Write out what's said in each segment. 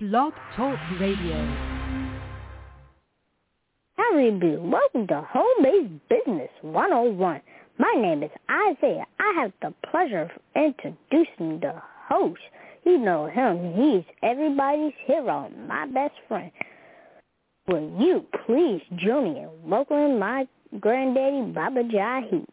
Blog Talk Radio. Howdy, do. Welcome to Home-Based Business 101. My name is Isaiah. I have the pleasure of introducing the host. You know him. He's everybody's hero, my best friend. Will you please join me in welcoming my granddaddy, Baba Jahi?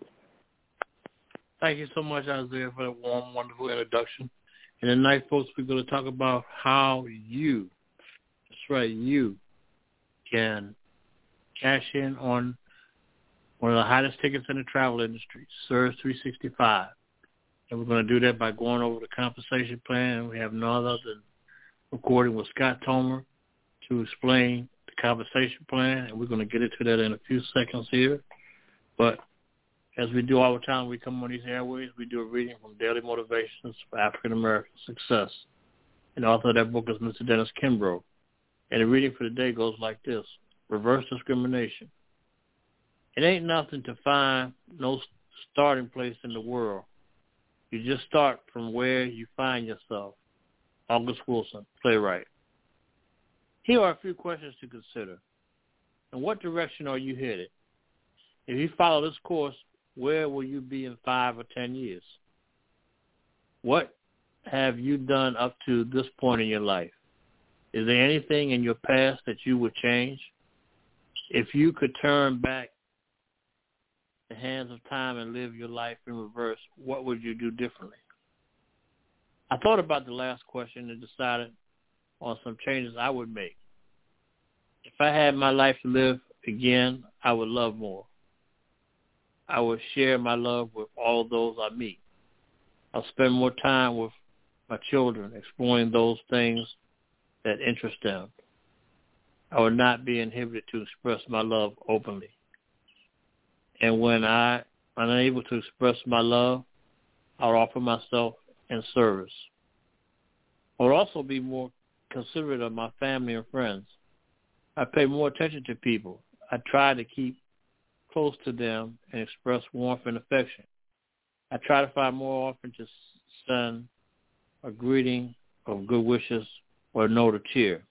Thank you so much, Isaiah, for that warm, wonderful introduction. And tonight, folks, we're going to talk about how you, that's right, you can cash in on one of the hottest tickets in the travel industry, Surge 365. And we're going to do that by going over the compensation plan. And we have none other than recording with Scott Tomer to explain the compensation plan. And we're going to get into that in a few seconds here. But as we do all the time, we come on these airways, we do a reading from Daily Motivations for African American Success. And the author of that book is Mr. Dennis Kimbrough. And the reading for the day goes like this: reverse discrimination. It ain't nothing to find no starting place in the world. You just start from where you find yourself. August Wilson, playwright. Here are a few questions to consider. In what direction are you headed? If you follow this course, where will you be in 5 or 10 years? What have you done up to this point in your life? Is there anything in your past that you would change? If you could turn back the hands of time and live your life in reverse, what would you do differently? I thought about the last question and decided on some changes I would make. If I had my life to live again, I would love more. I would share my love with all those I meet. I'll spend more time with my children, exploring those things that interest them. I would not be inhibited to express my love openly. And when I'm unable to express my love, I'll offer myself in service. I would also be more considerate of my family and friends. I pay more attention to people. I try to keep close to them and express warmth and affection. I try to find more often to send a greeting of good wishes or a note of cheer.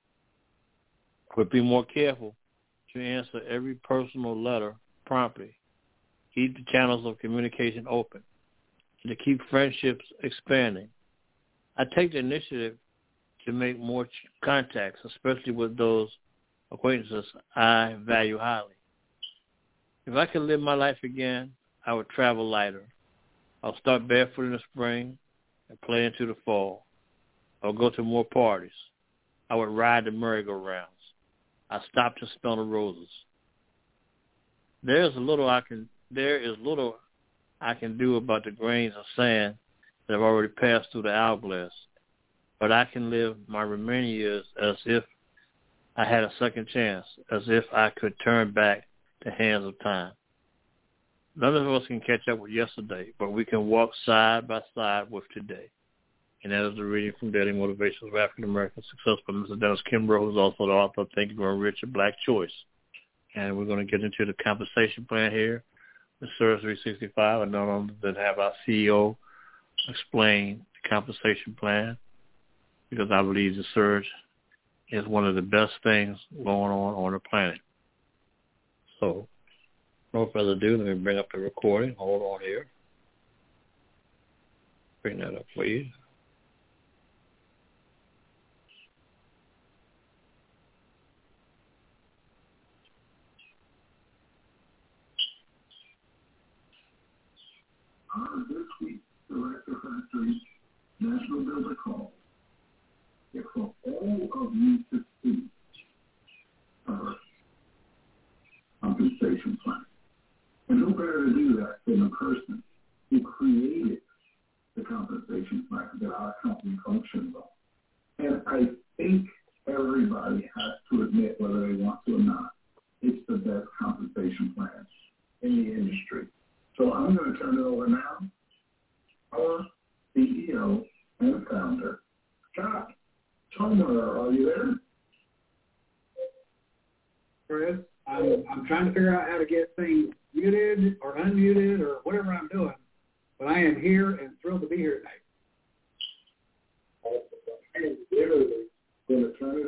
I would be more careful to answer every personal letter promptly, keep the channels of communication open, and to keep friendships expanding. I take the initiative to make more contacts, especially with those acquaintances I value highly. If I could live my life again, I would travel lighter. I'll start barefoot in the spring and play into the fall. I'll go to more parties. I would ride the merry-go-rounds. I stop to smell the roses. There is little I can do about the grains of sand that have already passed through the hourglass, but I can live my remaining years as if I had a second chance, as if I could turn back the hands of time. None of us can catch up with yesterday, but we can walk side by side with today. And that is the reading from Daily Motivations of African American Success by Mr. Dennis Kimbrough, who is also the author of Think and Grow Rich, A Black Choice. And we're going to get into the compensation plan here, the Surge 365, and not only than have our CEO explain the compensation plan, because I believe the Surge is one of the best things going on the planet. So, no further ado, let me bring up the recording. Hold on here. Bring that up for you. This week, Director Factory's National Builder Call is for all of you to see our compensation plan. And who better to do that than the person who created the compensation plan that our company functions on. And I think everybody has to admit, whether they want to or not, it's the best compensation plan in the industry. So I'm going to turn it over now. Our CEO and founder, Scott Tomer. Are you there? Chris, I'm trying to figure out how to get things muted or unmuted or whatever I'm doing, but I am here and thrilled to be here tonight. And literally going to turn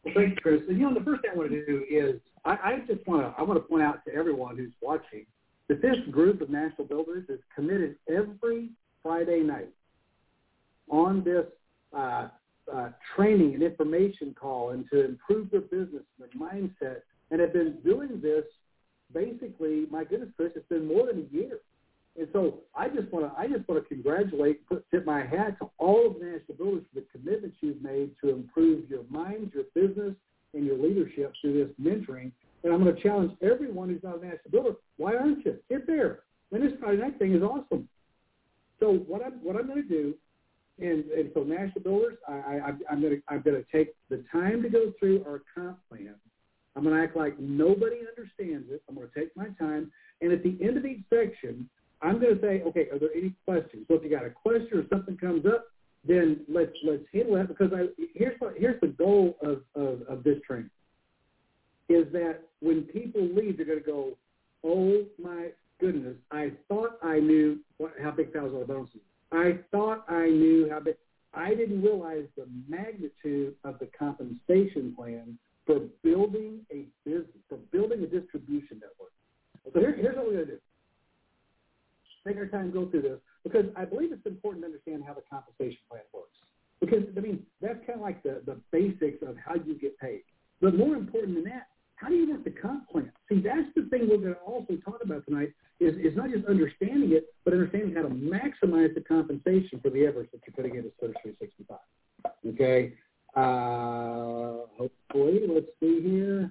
Well, thanks, Chris. And, the first thing I want to do is I want to point out to everyone who's watching that this group of national builders is committed every Friday night on this training and information call and to improve their business and their mindset, and have been doing this basically, my goodness, Chris, it's been more than a year. And so I just want to congratulate, tip my hat to all of the national builders for the commitments you've made to improve your mind, your business, and your leadership through this mentoring. And I'm going to challenge everyone who's not a national builder. Why aren't you? Get there. And this Friday night thing is awesome. So what I'm going to do, and so national builders, I'm going to take the time to go through our comp plan. I'm going to act like nobody understands it. I'm going to take my time, and at the end of each section, I'm going to say, okay, are there any questions? So if you got a question or something comes up, then let's handle that, because here's the goal of this training, is that when people leave, they're going to go, oh my goodness, I thought I knew how big $1,000 bonuses. I thought I knew how big. I didn't realize the magnitude of the compensation plan for building a business, for building a distribution network. So here's what we're going to do. Take our time, go through this, because I believe it's important to understand how the compensation plan works. Because, that's kind of like the basics of how you get paid. But more important than that, how do you work the comp plan? See, that's the thing we're going to also talk about tonight, is not just understanding it, but understanding how to maximize the compensation for the efforts that you're putting into Service 365. Okay? Hopefully, let's see here.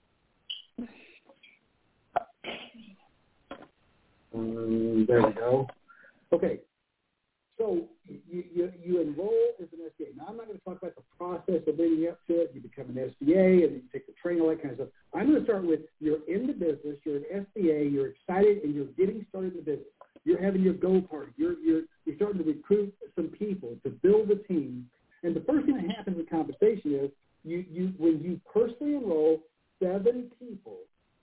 There we go. Okay, so you enroll as an SBA. Now, I'm not going to talk about the process of leading up to it. You become an SBA, and then you take the training, all that kind of stuff. I'm going to start with you're in the business, you're an SBA, you're excited, and you're getting started in the business. You're having your go party. You're starting to recruit some people to build a team. And the first thing that happens with compensation is when you personally enroll 7 people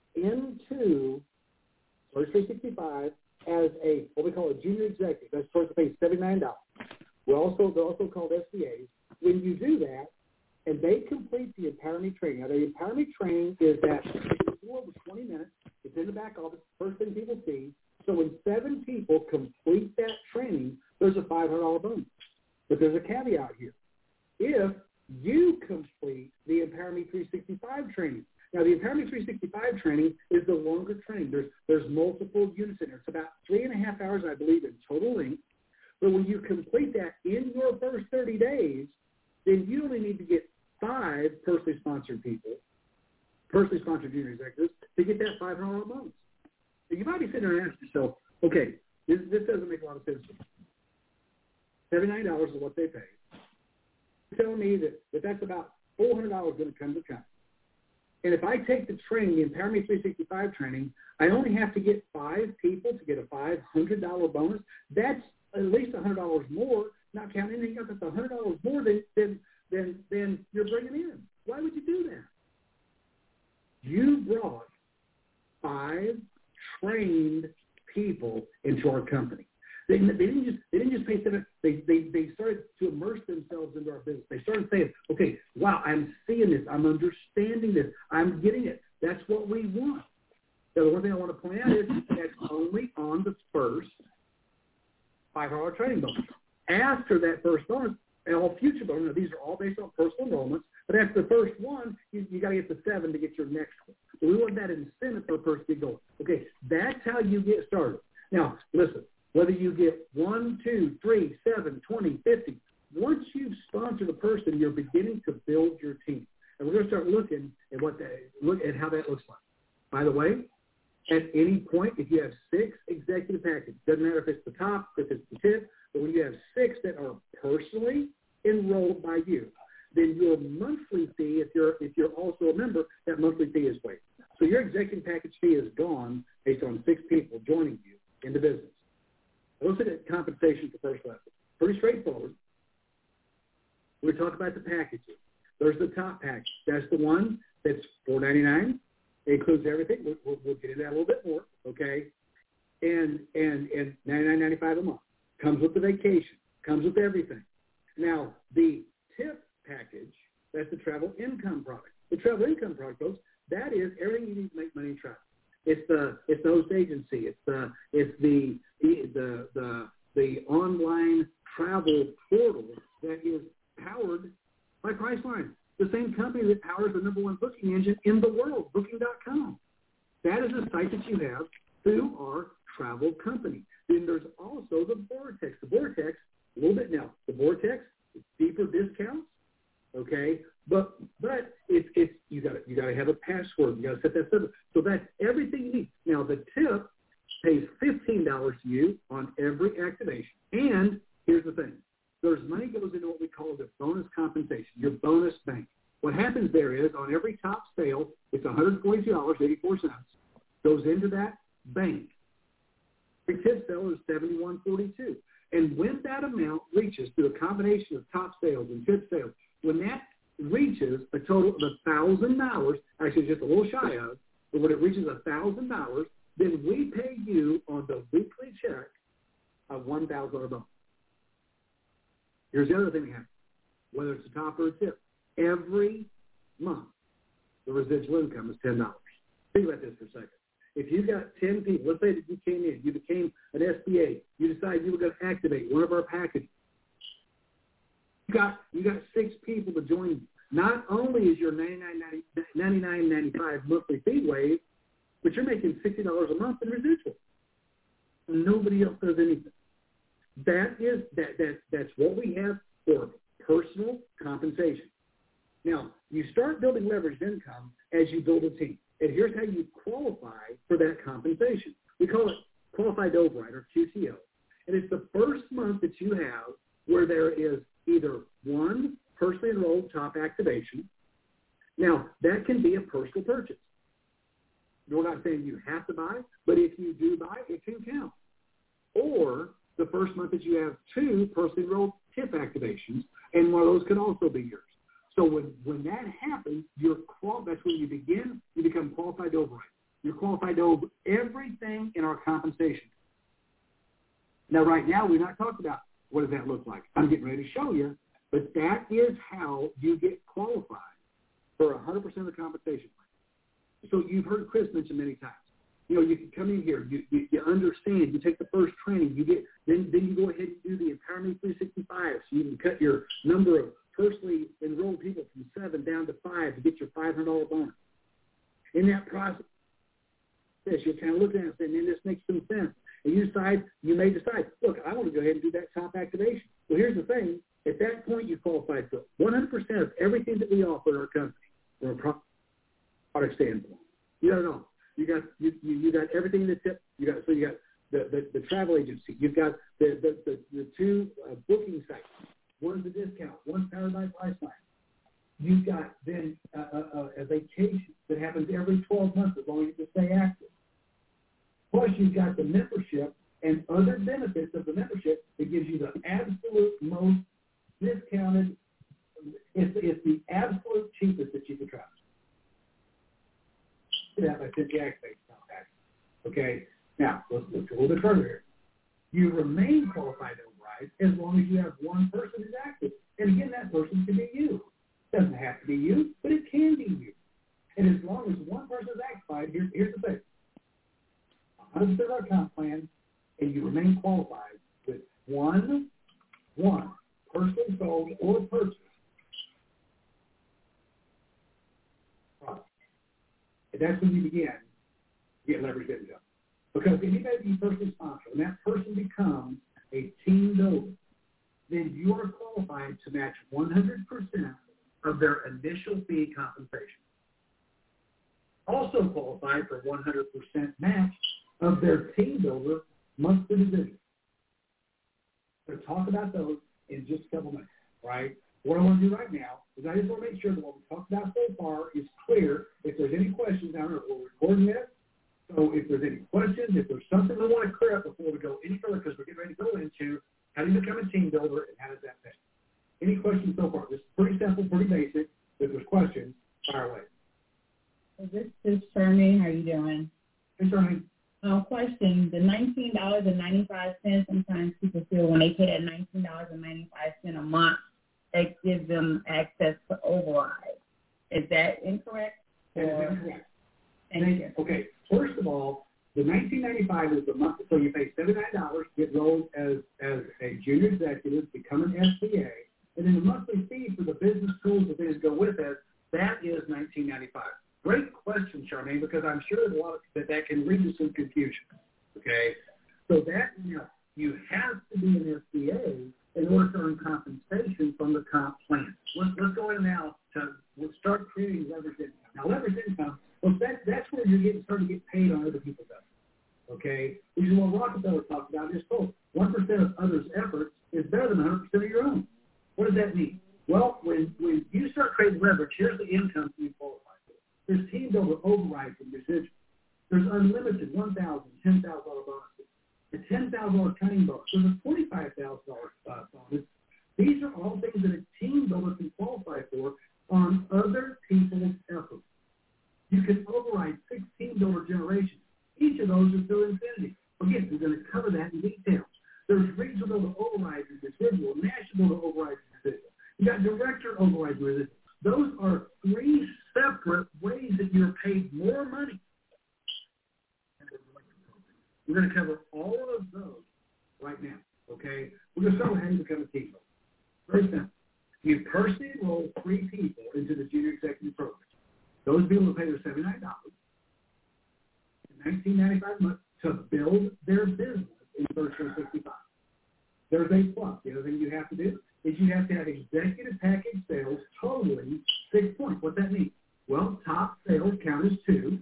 into Service 365 as what we call a junior executive. That's supposed to pay $79. They're also called SBAs. When you do that, and they complete the Empower Me training. Now, the Empower Me training is that it's a little over 20 minutes. It's in the back office. First thing people see. So when 7 people complete that training, there's a $500 bonus. But there's a caveat here. If you complete the Empower Me 365 training. Now, the Empower Me 365 training is the longer training. There's multiple units in there. It's about 3.5 hours, I believe, in total length. But when you complete that in your first 30 days, then you only need to get 5 personally sponsored people, personally sponsored junior executives, to get that $500 bonus. So you might be sitting there and asking yourself, okay, this doesn't make a lot of sense to me. $79 is what they pay. You're telling me that that's about $400 going to come to the company. And if I take the training, the Empower Me 365 training, I only have to get 5 people to get a $500 bonus. That's at least $100 more, not counting anything else. That's $100 more than you're bringing in. Why would you do that? You brought 5 trained people into our company. They didn't just pay $7. They started to immerse themselves into our business. They started saying, okay, wow, I'm seeing this. I'm understanding this. I'm getting it. That's what we want. So the one thing I want to point out is that's only on the first $500 training bonus. After that first bonus, and all future bonuses, these are all based on personal enrollments, but after the first one, you got to get the 7 to get your next one. So we want that incentive for the person to go. Okay, that's how you get started. Now, listen. Whether you get 1, 2, 3, 7, 20, 50, once you've sponsored a person, you're beginning to build your team. And we're going to start looking at how that looks like. By the way, at any point, if you have 6 executive packages, doesn't matter if it's the top, if it's the tip, but when you have 6 that are personally enrolled by you, then your monthly fee, if you're also a member, that monthly fee is waived. So your executive package fee is gone based on 6 people joining you in the business. Let's look at compensation for first level. Pretty straightforward. We talk about the packages. There's the top package. That's the one that's $499. It includes everything. We'll get into that a little bit more, okay? And $99.95 a month. Comes with the vacation. Comes with everything. Now, the tip package, that's the the travel income product. The travel income product, folks, that is everything you need to make money in travel. It's the host agency. It's the online travel portal that is powered by Priceline, the same company that powers the number one booking engine in the world, Booking.com. That is a site that you have through our travel company. Then there's also the Vortex. The Vortex, a little bit now. The Vortex, it's deeper discounts, okay? But it's you got to have a password. You got to set that up. So that's everything you need. Now the tip pays $15 to you on every activation. And here's the thing: there's money goes into what we call the bonus compensation, your bonus bank. What happens there is on every top sale, it's $142.84 goes into that bank. Every tip sale is $71.42. And when that amount reaches through a combination of top sales and tip sales, when that reaches a total of $1,000, actually just a little shy of, but when it reaches $1,000, then we pay you on the weekly check a $1,000 bonus. Here's the other thing we have, whether it's a top or a tip. Every month, the residual income is $10. Think about this for a second. If you got 10 people, let's say that you came in, you became an SBA, you decided you were going to activate one of our packages. You got 6 people to join you. Not only is your $99.95 monthly fee waived, but you're making $60 a month in residual. Nobody else does anything. That's what we have for personal compensation. Now, you start building leveraged income as you build a team. And here's how you qualify for that compensation. We call it qualified override, or QTO. And it's the first month that you have where there is either one personally enrolled top activation. Now, that can be a personal purchase. We're not saying you have to buy, but if you do buy, it can count. Or the first month that you have 2 personally enrolled tip activations, and one of those can also be yours. So when that happens, that's when you become qualified to override. You're qualified to over everything in our compensation. Now, right now, we're not talking about what does that look like. I'm getting ready to show you, but that is how you get qualified for 100% of the compensation plan. So you've heard Chris mention many times. You can come in here, you understand, you take the first training, then you go ahead and do the Empowerment 365, so you can cut your number of personally enrolled people from 7 down to 5 to get your $500 bonus. In that process, you're kind of looking at it and saying, man, this makes some sense. And you may decide, look, I want to go ahead and do that top activation. Well, here's the thing. At that point, you qualify for 100% of everything that we offer in our company from a product standpoint. You got it all. You got everything in the tip. You got the travel agency. You've got the 2 booking sites. One's a discount. One's powered by Priceline. You've got then a vacation that happens every 12 months as long as you stay active. Plus, you've got the membership and other benefits of the membership that gives you the absolute most discounted. It's the absolute cheapest that you can travel. That by 50 activates. Okay. Now let's go a little bit further here. You remain qualified to override as long as you have one person who's active. And again, that person can be you. It doesn't have to be you, but it can be you. And as long as one person is activated, here's the thing. 100% of our comp plan, and you remain qualified with one person sold or purchase product. And that's when you begin to get leverage income. Because if you may be personally sponsored and that person becomes a team builder, then you are qualified to match 100% of their initial fee compensation. Also qualified for 100% match of their team builder monthly residual. We'll talk about those in just a couple minutes, right? What I want to do right now is I just want to make sure that what we talked about so far is clear. If there's any questions down there, we're recording this. So if there's any questions, if there's something we want to clear up before we go any further, because we're getting ready to go into how do you become a team builder and how does that pay? Any questions so far? This is pretty simple, pretty basic. If there's questions, fire away. This is Charmaine. How are you doing? Hey, Charmaine. Question, the $19.95, sometimes people feel when they pay that $19.95 a month, it gives them access to override. Is that incorrect? That is incorrect. Okay, first of all, the $19.95 is the month, so you pay $79, get enrolled as a junior executive, become an SBA, and then the monthly fee for the business tools and things go with it, that is $19.95. Great question, Charmaine, because I'm sure there's a lot of that can lead to some confusion. Okay, so that you have to be an SBA in order to earn compensation from the comp plan. Let's go in now we'll start creating leveraged income. Now, leveraged income, well, that's where you're starting to get paid on other people's efforts. Okay, which is what Rockefeller talked about in his quote. 1% of others' efforts is better than 100% of your own. What does that mean? Well, when you start creating leverage, here's the income you qualify for. There's team builder overrides and residuals. There's unlimited $1,000, $10,000 bonuses, a $10,000 training bonus. There's a $45,000 bonus. These are all things that a team builder can qualify for on other people's efforts. You can override 6 team builder generations. Each of those is still infinity. Again, we're going to cover that in detail. There's regional overrides and residual, national overrides and residual. You got director overrides and residual. Those are 3 separate ways that you're paid more money. We're going to cover all of those right now, okay? We're going to start with how you become a team builder. Very simple. You personally enroll 3 people into the junior executive program. Those people will pay their $79, $19.95 a month to build their business in the first 65. There's a plus. The other thing you have to do is you have to have executive package sales totaling 6 points. What that means? Well, top sales count as 2.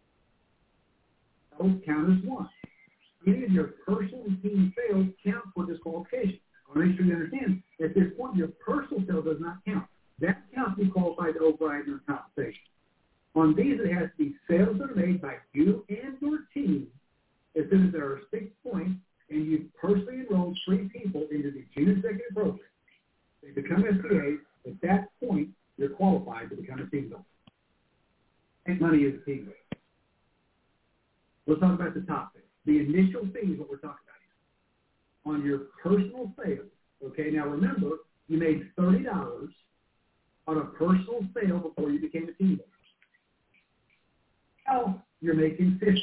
Sales count as 1. Any of your personal and team sales count for disqualification. I want to make sure you understand, at this point, your personal sale does not count. That counts to be qualified to override your compensation. On these, it has to be sales that are made by you and your team. As soon as there are 6 points, and you personally enrolled 3 people into the junior executive program, they become SBAs. At that point, you're qualified to become a team builder. And money is a team builder. Let's talk about the top thing. The initial fee is what we're talking about here. On your personal sales, okay, now remember, you made $30 on a personal sale before you became a team builder. Now you're making $50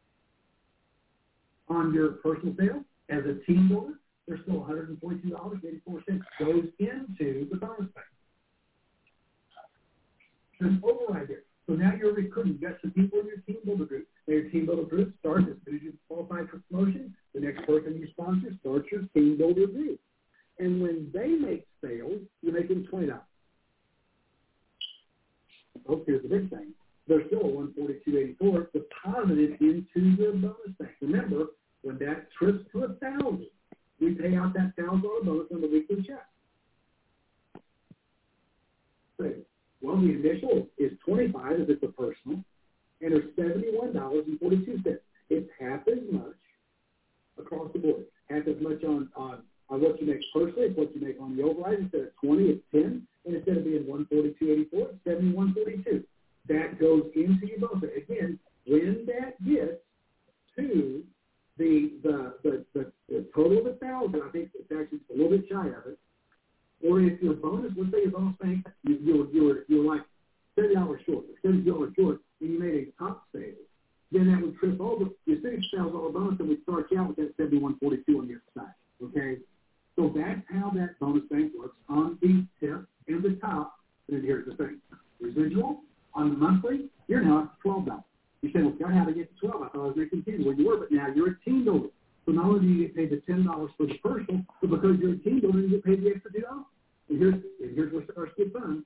on your personal sale. As a team builder, there's still $142.84 goes into the bonus pay. There's override there. So now you're recruiting. You've got some people in your team builder group. Now your team builder group starts as soon as you qualify for promotion. The next person you sponsor starts your team builder group. And when they make sales, you're making $20. Oh, here's the big thing. There's still a $142.84 deposited into the bonus bank. Remember, when that trips to 1,000, we pay out that $1,000 bonus on the weekly check. Well, the initial is $25 if it's a personal, and there's $71.42. It's half as much across the board. Half as much on what you make personally, it's what you make on the override. Instead of 20, it's 10, and instead of being $142.84, it's $71.42. That goes into your bonus. Again, when that gets to the total of 1,000, I think it's actually a little bit shy of it. Or if your bonus, let's say your bonus bank, you were like $30 short, or $30 short, and you made a top sale, then that would trip over your $6,000 bonus, and we start you out with that $71.42 on the other side. Okay, so that's how that bonus bank works on the tip and the top. And here's the thing: residual on the monthly, you're now at $12. You say, well, God, how to get to 12? I thought I was making 10. Well, you were, but now you're a team builder. So not only do you get paid the $10 for the personal, but because you're a team builder, you get paid the extra $2. And here's where it starts to get fun.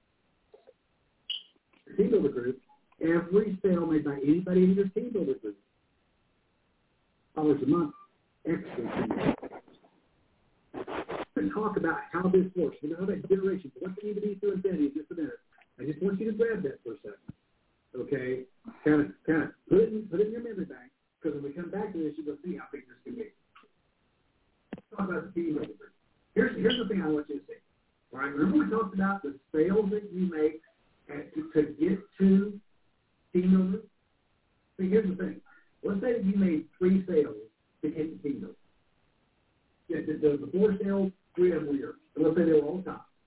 Your team builder group, every sale made by anybody in your team builder group, $1 a month, extra. Let's talk about how this works. You know that generation. What you need to be through infinity in just a minute. I just want you to grab that for a second. Okay? Kind of put it in your memory bank, because when we come back to this, you're going to see how big this can be. Let's talk about the team builder group. Here's the thing I want you to see. All right, remember we talked about the sales that you make to get to team builders? See, here's the thing. Let's say that you made 3 sales to get to team builders. The 4 sales, 3 of them were yours. And let's say they were all top.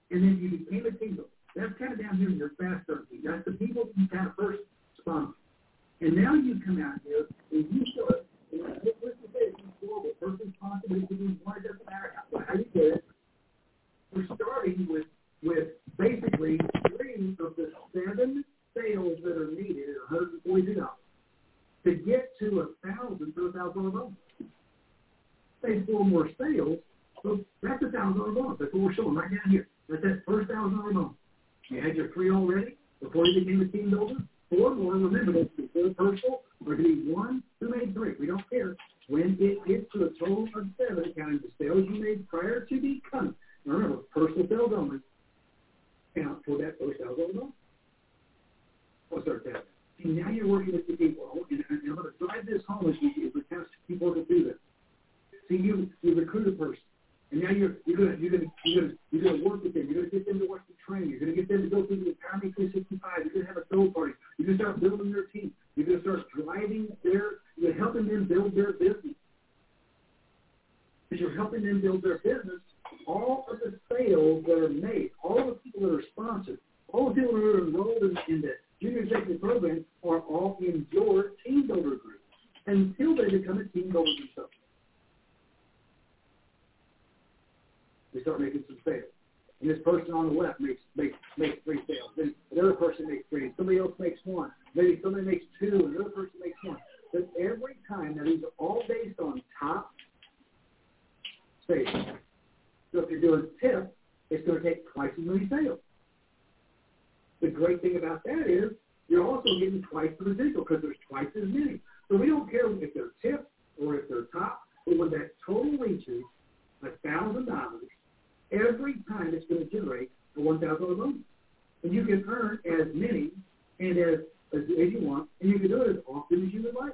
and then you became a team builder. That's kind of down here in your fast start team. That's the people you kind of first sponsor. And now you come out here and you start, and let's just say it's global. First responsibility to do one, it doesn't matter how you get it. We're starting with basically 3 of the 7 sales that are needed at $142 to get to 1,000 for $1,000 bonus. Say 4 more sales, so that's $1,000 bonus. That's what we're showing right down here. That's that first $1,000 bonus. You had your 3 already before you became a team builder. 4 more. Remember, that's the 4 personal. Or it could be 1 who made 3. We don't care. When it gets to a total of 7, counting the sales you made prior to becoming. Now remember, personal sales only count for that first $1,000 bonus. I'll start that. See, now you're working with the people, and I'm going to drive this home as we kind of keep working through this. See, you recruit a person, and now you're going to work with them. You're going to get them to watch the training. You're going to get them to go through the Empowerment 365. You're going to have a soul party. You're going to start building their team. You're going to start you're helping them build their business. As you're helping them build their business, all of the sales that are made, all the people that are sponsored, all the people that are enrolled in the Junior Executive Program are all in your team builder group until they become a team builder themselves. They start making some sales. And this person on the left makes 3 sales. Then another person makes 3. Somebody else makes 1. Maybe somebody makes 2, and another person makes 1. But every time, now these are all based on top sales. So if you're doing tip, it's going to take twice as many sales. The great thing about that is you're also getting twice the residual because there's twice as many. So we don't care if they're tip or if they're top, but when that total reaches $1,000, every time it's going to generate a $1,000 bonus. And you can earn as many and as you want, and you can do it as often as you would like.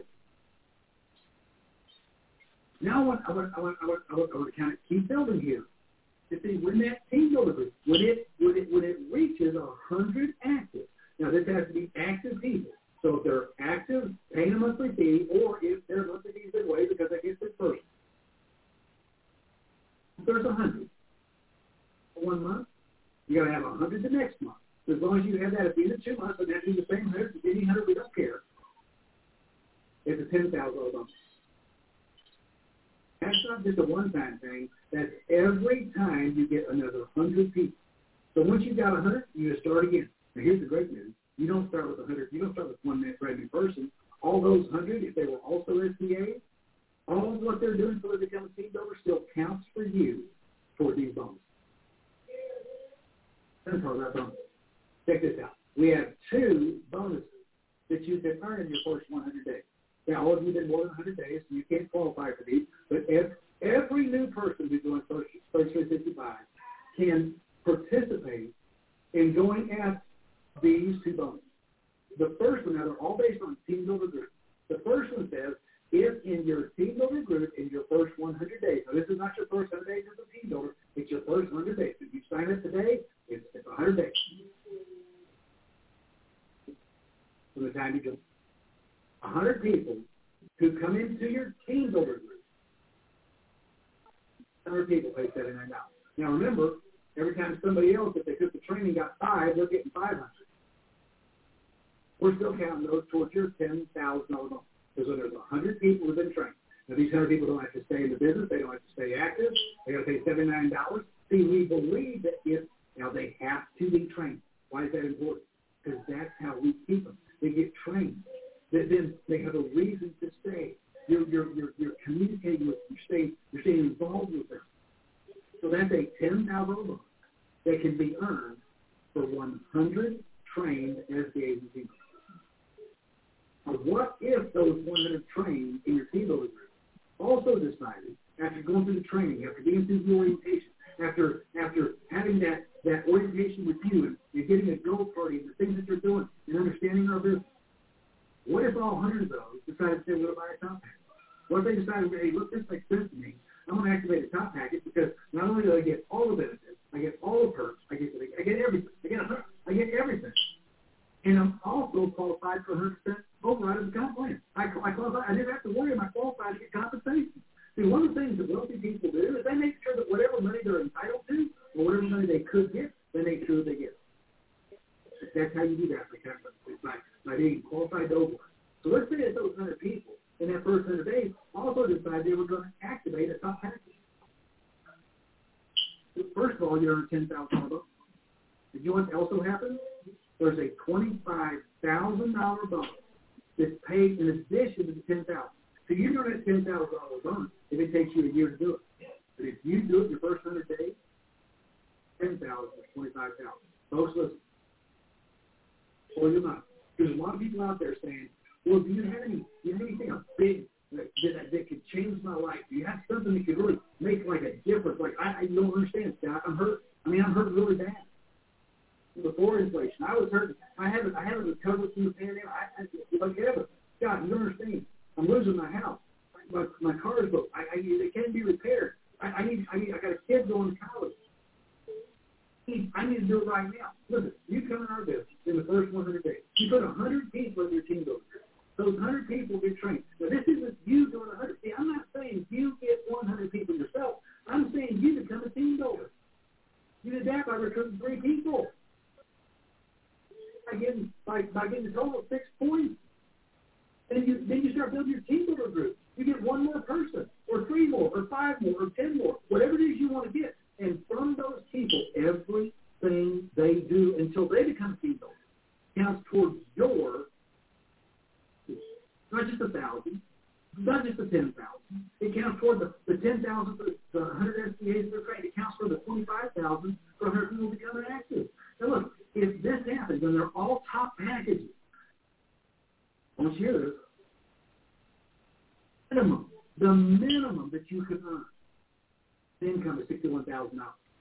Now I want to kind of keep building here. You see, when that team builder group, when it reaches 100 active, now this has to be active people. So if they're active, paying a monthly fee, or if their monthly fee is in way because they get this person. If there's 100 for 1 month, you got to have 100 the next month. So as long as you have that at the end of 2 months, and that be the same 100, the 100, we don't care. It's a $10,000 bonus. That's not just a one-time thing. That's every time you get another 100 people. So once you've got 100, you just start again. Now here's the great news. You don't start with 100. You don't start with 1 brand new person. All those 100, if they were also SBA, all of what they're doing so they become a team builder still counts for you for these bonuses. That's all that bonus. Check this out. We have 2 bonuses that you can earn in your first 100 days. Now, all of you have been more than 100 days, so you can't qualify for these, but every new person who's doing First 365 can participate in going at these 2 bonuses. The first one, now they're all based on team builder group. The first one says, if in your team builder group in your first 100 days, now this is not your first 100 days as a team builder, it's your first 100 days. If you sign up today, it's 100 days from the time you join. 100 people who come into your team builder group. 100 people pay $79. Now remember, every time somebody else, if they took the training, got 5, they're getting 500. We're still counting those towards your $10,000 bonus. Because when there's 100 people who've been trained, now these 100 people don't have to stay in the business, they don't have to stay active, they got to pay $79. See, we believe that they have to be trained. Why is that important? Because that's how we keep them. They get trained. Then they have a reason to stay. You're communicating with them. You're staying involved with them. So that's a $10,000 bonus that can be earned for 100 trained SBAs and team builders. Now, what if those 100 trained in your team builder group also decided, after going through the training, after being through the orientation, after having that orientation with you and getting a go party and the things that you're doing and understanding our business, what if all 100 of those decided to say, we're going to buy a top package? What if they decided, hey, look, this makes sense to me. I'm going to activate a top package because not only do I get all the benefits, I get all the perks, I get everything. I get everything. And I'm also qualified for 100% override of the comp plan. I qualify. I didn't have to worry. I'm qualified to get compensation. See, one of the things that wealthy people do is they make sure that whatever money they're entitled to or whatever money they could get, then they choose they get. That's how you do that. By being qualified to override. So let's say that those 100 people in that first 100 days also decided they were going to activate a top package. First of all, you earn $10,000 bonus. Did you know what also happens? There's a $25,000 bonus that's paid in addition to the $10,000. So you earn that $10,000 bonus if it takes you a year to do it. But if you do it your first 100 days, $10,000 or $25,000. Folks, listen. Or you're not. There's a lot of people out there saying, well, do you have anything big that could change my life? Do you have something that could really make like a difference? Like, I don't understand, Scott. I'm hurt. I'm hurt really bad. Before inflation, I was hurt. I haven't recovered from the pandemic. Like ever. God, you don't understand. I'm losing my house. My car is broke. It can't be repaired. I got a kid going to college. I need to do it right now. Listen, you come in our business in the first 100 days. You put 100 people in your team builder. Those 100 people get trained. Now, this isn't you doing 100. See, I'm not saying you get 100 people yourself. I'm saying you become a team builder. You did that by recruiting 3 people. By getting a total of 6 points. Then you start building your team builder group. You get 1 more person, or 3 more, or 5 more, or 10 more, whatever it is you want to get. And from those people, everything they do until they become team builders counts towards your, not just 1,000, not just the 10,000. It counts toward the 10,000 for the 100 SBAs that are trained. It counts for the 25,000 for 100 people becoming active. Now look, if this happens and they're all top packages, I want you to hear this. The minimum that you can earn income is $61,000.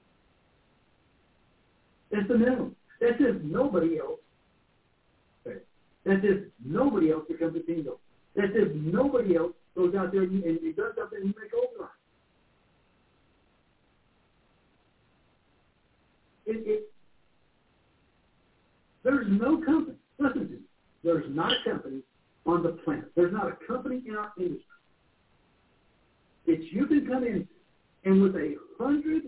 That's the minimum. That's if nobody else. That's if nobody else becomes a team builder. That's if nobody else goes out there and does something and you make override. There's no company. Listen to me. There's not a company on the planet. There's not a company in our industry that you can come in and with 100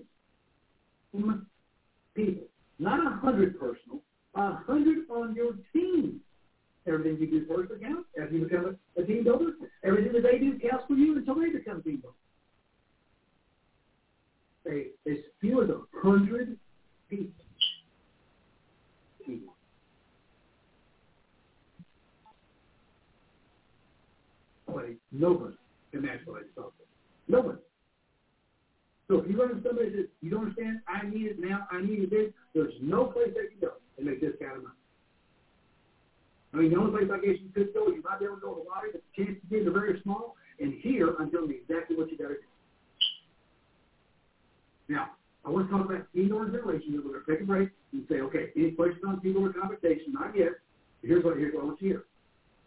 people, not 100 personal, 100 on your team. Everything you do first counts as you become a team builder. Everything that they do counts for you until they become a team builder. As few as 100 people. Nobody can match what I just talked about. Nobody. So if you run into somebody that says, you don't understand, I need it now, I need it then, there's no place they can go and make this kind of money. The only place I guess you could go, you might be able to go to the lottery, but the chances to get are very small. And here, I'm telling you exactly what you got to do. Now, I want to talk about team builder generation. We're going to take a break and say, okay, any questions on team builder compensation? Not yet. Here's what I want you to hear.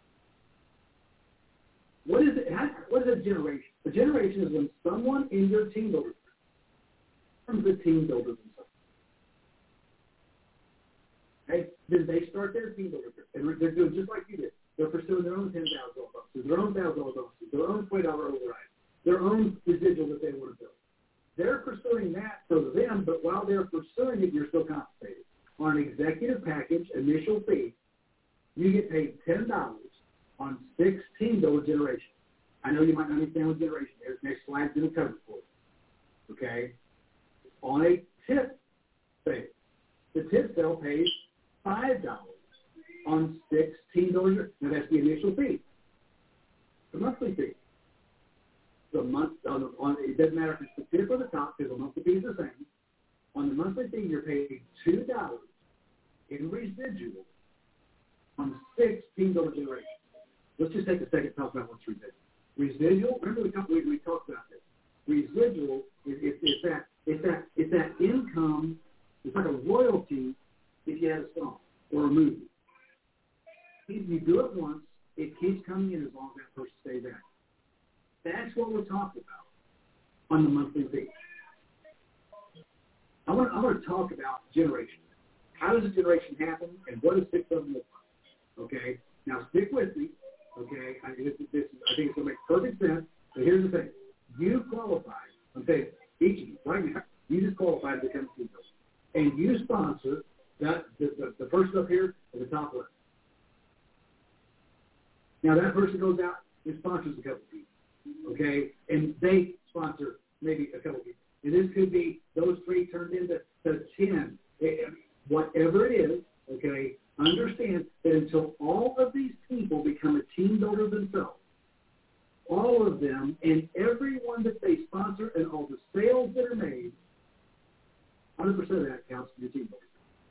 What is it? What is a generation? A generation is when someone in your team builder becomes the team builder themselves. Okay? Then they start their team builder, and they're doing just like you did. They're pursuing their own $10,000 bonuses, their own $1,000 bonuses, their own $20 override, their own residual that they want to build. They're pursuing that for them, but while they're pursuing it, you're still compensated. On an executive package initial fee, you get paid $10 on 6 team builder generation. I know you might not understand what generation is. Next slide's going to cover it for you. Okay? On a tip sale, the tip sale pays $5 on 6 team builders. Now that's the initial fee. The monthly fee. The month it doesn't matter if it's the tip or the top because the monthly fee is the same. On the monthly fee, you're paid $2 in residual on 6 team builder generations. Let's just take a second to talk about what's residual. Residual. Remember we talked about this. Residual is that income. It's like a royalty if you have a song or a movie. If you do it once, it keeps coming in as long as that person stays there. That's what we're talking about on the monthly fee. I want to talk about generation. How does a generation happen, and what does 6 of them look like? Okay? Now, stick with me. Okay? I think it's going to make perfect sense. So here's the thing. You qualify. I'm saying each of you, right now, you just qualified to become a team builder. And you sponsor the person up here at the top left. Now that person goes out and sponsors a couple people, okay? And they sponsor maybe a couple people. And this could be those 3 turned into 10. Whatever it is, okay, understand that until all of these people become a team builder themselves, all of them and everyone that they sponsor and all the sales that are made, 100% of that counts for your team builder.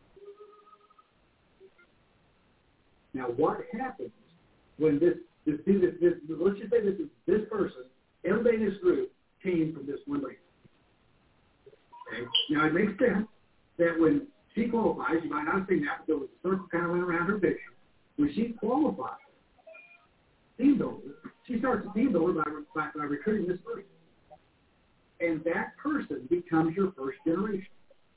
Now, what happens when this let's just say this person, everybody in this group came from this one lady. Okay? Now, it makes sense that when she qualifies, you might not have seen that, but there was a circle kind of went around her picture. When she qualifies, team builder, she starts a team builder by recruiting this person. And that person becomes your first generation.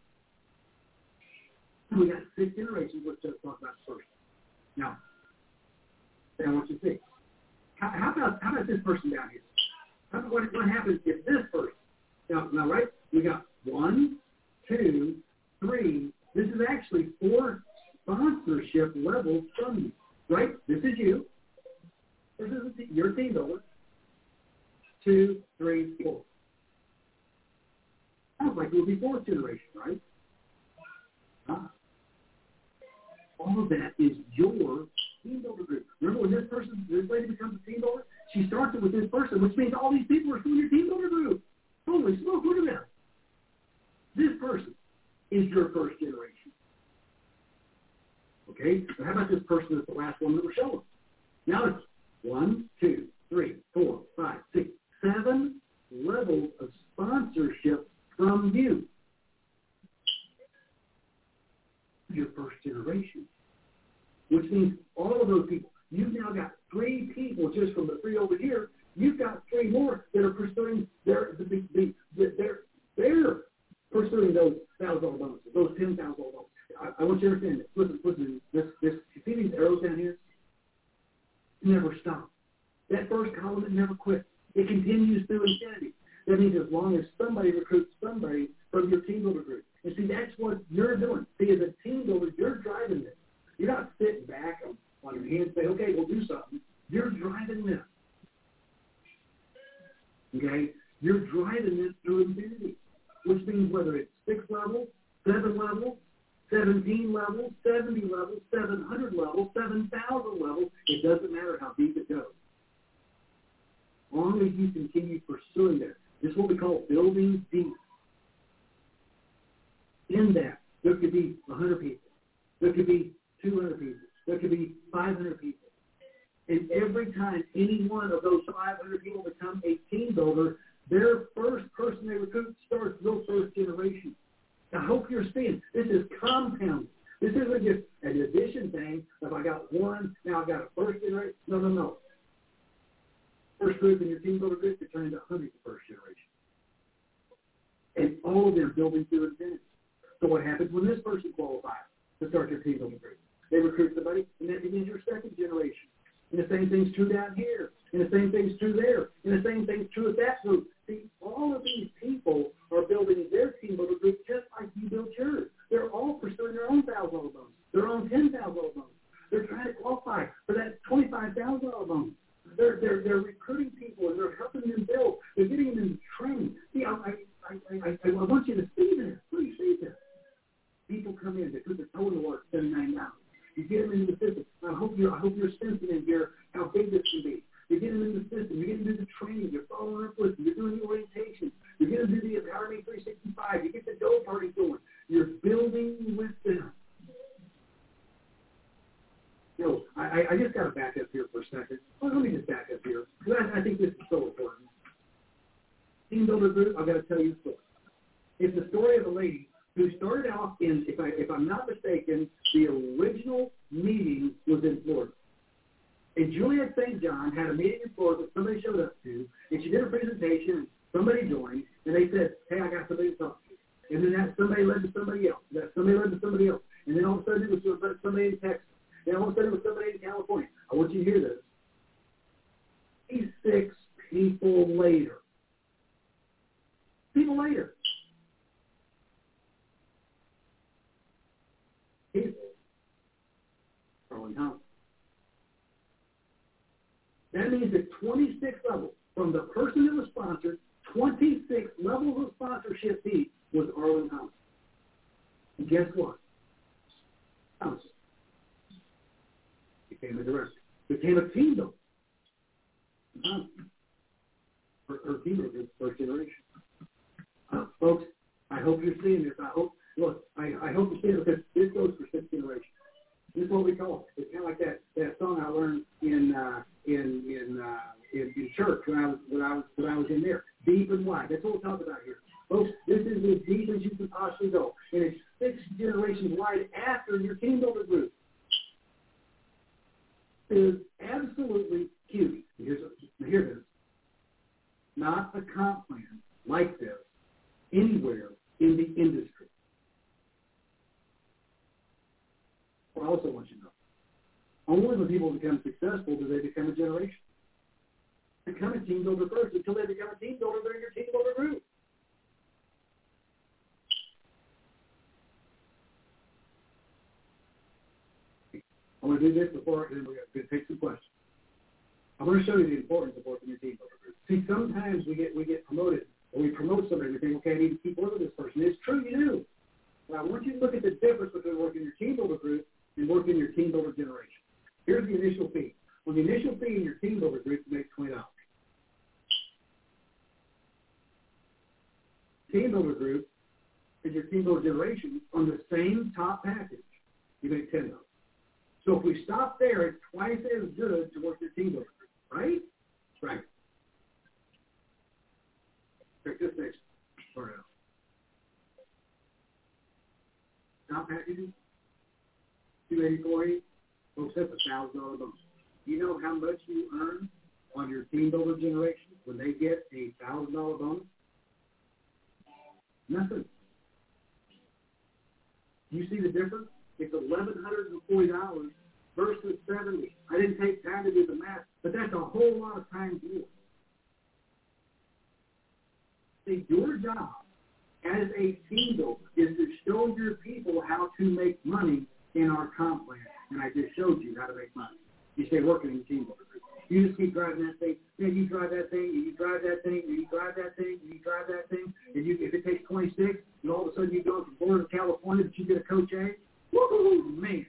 We got 6 generations. Let's just talk about the first. Now, I want you to see. How about this person down here? What happens if this person? Now, right? We got 1, 2, 3. This is actually 4 sponsorship levels from you, right? This is you. This is your team builder. 2, 3, 4. Sounds like it would be 4th generation, right? All of that is your team builder group. Remember when this lady becomes a team builder, she starts it with this person, which means all these people are still in your team builder group. Holy smoke, look at that. This person is your first generation. Okay? So how about this person that's the last one that we're showing? Now it's 1, 2, 3, 4, 5, 6, 7 levels of sponsorship from you. Your first generation. Which means all of those people, you've now got 3 people just from the 3 over here. You've got 3 more that are pursuing they're pursuing those $1,000 bonuses, those $10,000 bonuses. I want you to understand this. Listen. You see these arrows down here? It never stops. That first column, it never quits. It continues through infinity. That means as long as somebody recruits somebody from your team builder group. And see, that's what you're doing. See, as a team builder, you're driving this. You're not sitting back on your hands and say, okay, we'll do something. You're driving this. Okay? You're driving this through infinity, which means whether it's 6 levels, 7 levels, 17 levels, 70 levels, 700 levels, 7,000 levels, it doesn't matter how deep it goes. As long as you continue pursuing that. This is what we call building deep. In that, there could be 100 people. There could be 200 people. There could be 500 people. And every time any one of those 500 people become a team builder, their first person they recruit starts their first generation. I hope you're seeing this is compounding. This isn't just an addition thing. If I got 1, now I've got a first generation. No. First group in your team builder group could turn into 100 the first generation. And all of them building through infinity. So what happens when this person qualifies to start your team building group? They recruit somebody, and that begins your second generation. And the same thing's true down here. And the same thing's true there. And the same thing's true with that group. See, all of these people are building their team builder group just like you built yours. They're all pursuing their own $1,000 bonus, their own $10,000 bonus. They're trying to qualify for that $25,000 bonus. They're recruiting people, and they're helping them build. They're getting them into training. See, I want you to see this. Please see this. People come in, they put their toe in the water, $79. You get them into the system. I hope you're sensing in here how big this can be. You get them in the system. You get them to the training. You're following up with them. You're doing the orientation. You get them to the Empower Me 365. You get the Go Party going. You're building with them. So I just got to back up here for a second. Well, let me just back up here because I think this is so important. Team builder group, I've got to tell you a story. It's the story of a lady who started off in, if I'm not mistaken, the original meeting was in Florida. And Juliet St. John had a meeting in Florida that somebody showed up to, and she did a presentation, and somebody joined, and they said, hey, I got somebody to talk to. And then that somebody led to somebody else. That somebody led to somebody else. And then all of a sudden it was somebody in Texas. And all of a sudden it was somebody in California. I want you to hear this. 36 people later. People That means that 26 levels, from the person that was sponsored, 26 levels of sponsorship deep was Arlen Thompson. And guess what? Thompson became a director, became a team builder. Her team builder, first generation. Folks, I hope you're seeing this. I hope you're seeing it, because this goes for 6 generations. This is what we call it. It's kind of like that song I learned in church when I was in there. Deep and wide. That's what we're talking about here. Folks, this is as deep as you can possibly go. And it's 6 generations wide after your team builder group. It is absolutely huge. Here's this. Not a comp plan like this anywhere in the industry. I also want you to know, only when people become successful do they become a generation. Become a team builder first. Until they become a team builder, they're in your team builder group. I want to do this before, and then we're going to take some questions. I'm going to show you the importance of working in your team builder group. See, sometimes we get promoted, or we promote somebody, and we think, okay, I need to keep working with this person. It's true, you do. But I want you to look at the difference between working in your team builder group and working in your team builder generation. Here's the initial fee. On the initial fee in your team builder group, you make $20. Team builder group and your team builder generation on the same top package, you make $10. So if we stop there, it's twice as good to work your team builder group, right? Right. Check this next part out. Top packages, $284.80. Folks, that's a $1,000 bonus. You know how much you earn on your team builder generation when they get a $1,000 bonus? Nothing. You see the difference? It's $1,140 versus $70. I didn't take time to do the math, but that's a whole lot of times more. See, your job as a team builder is to show your people how to make money in our comp plan. And I just showed you how to make money. You stay working in your team builder group. You just keep driving that thing. Then you drive that thing, and you drive that thing, and you drive that thing, and you drive that thing. And if it takes 26, and all of a sudden you go from Florida to California, but you get a Coach A, woo, man.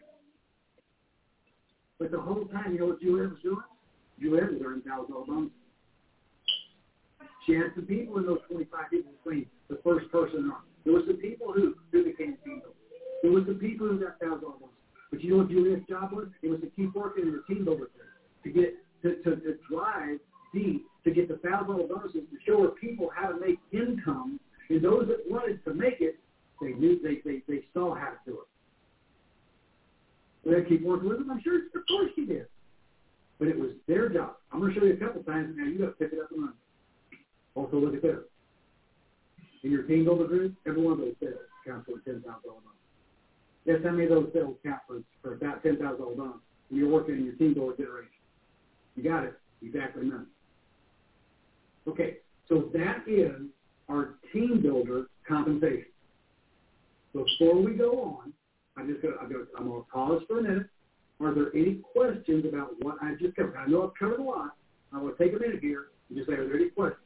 But the whole time, you know what Juliet was doing? Juliet was earning $1,000 bonus. She had some people in those 25 people between the first person on. There was some people who became team builders. There was some people who got $1,000 bonus. But you know what Juliet's job was? It was to keep working in the team builder to get to drive deep, to get the $1,000 bonuses, to show her people how to make income. And those that wanted to make it, they knew they saw how to do it. Would I keep working with them? I'm sure, of course she did. But it was their job. I'm going to show you a couple times, and now you got to pick it up and run. Also, look at this. In your team builder group, every one of those sales counts for a $10,000 bonus. Guess how many of those sales count for about $10,000 bonus when you're working in your team builder generation? You got it. Exactly none. Okay, so that is our team builder compensation. Before we go on, I'm going to pause for a minute. Are there any questions about what I just covered? I know I've covered a lot. I want to take a minute here and just say, are there any questions?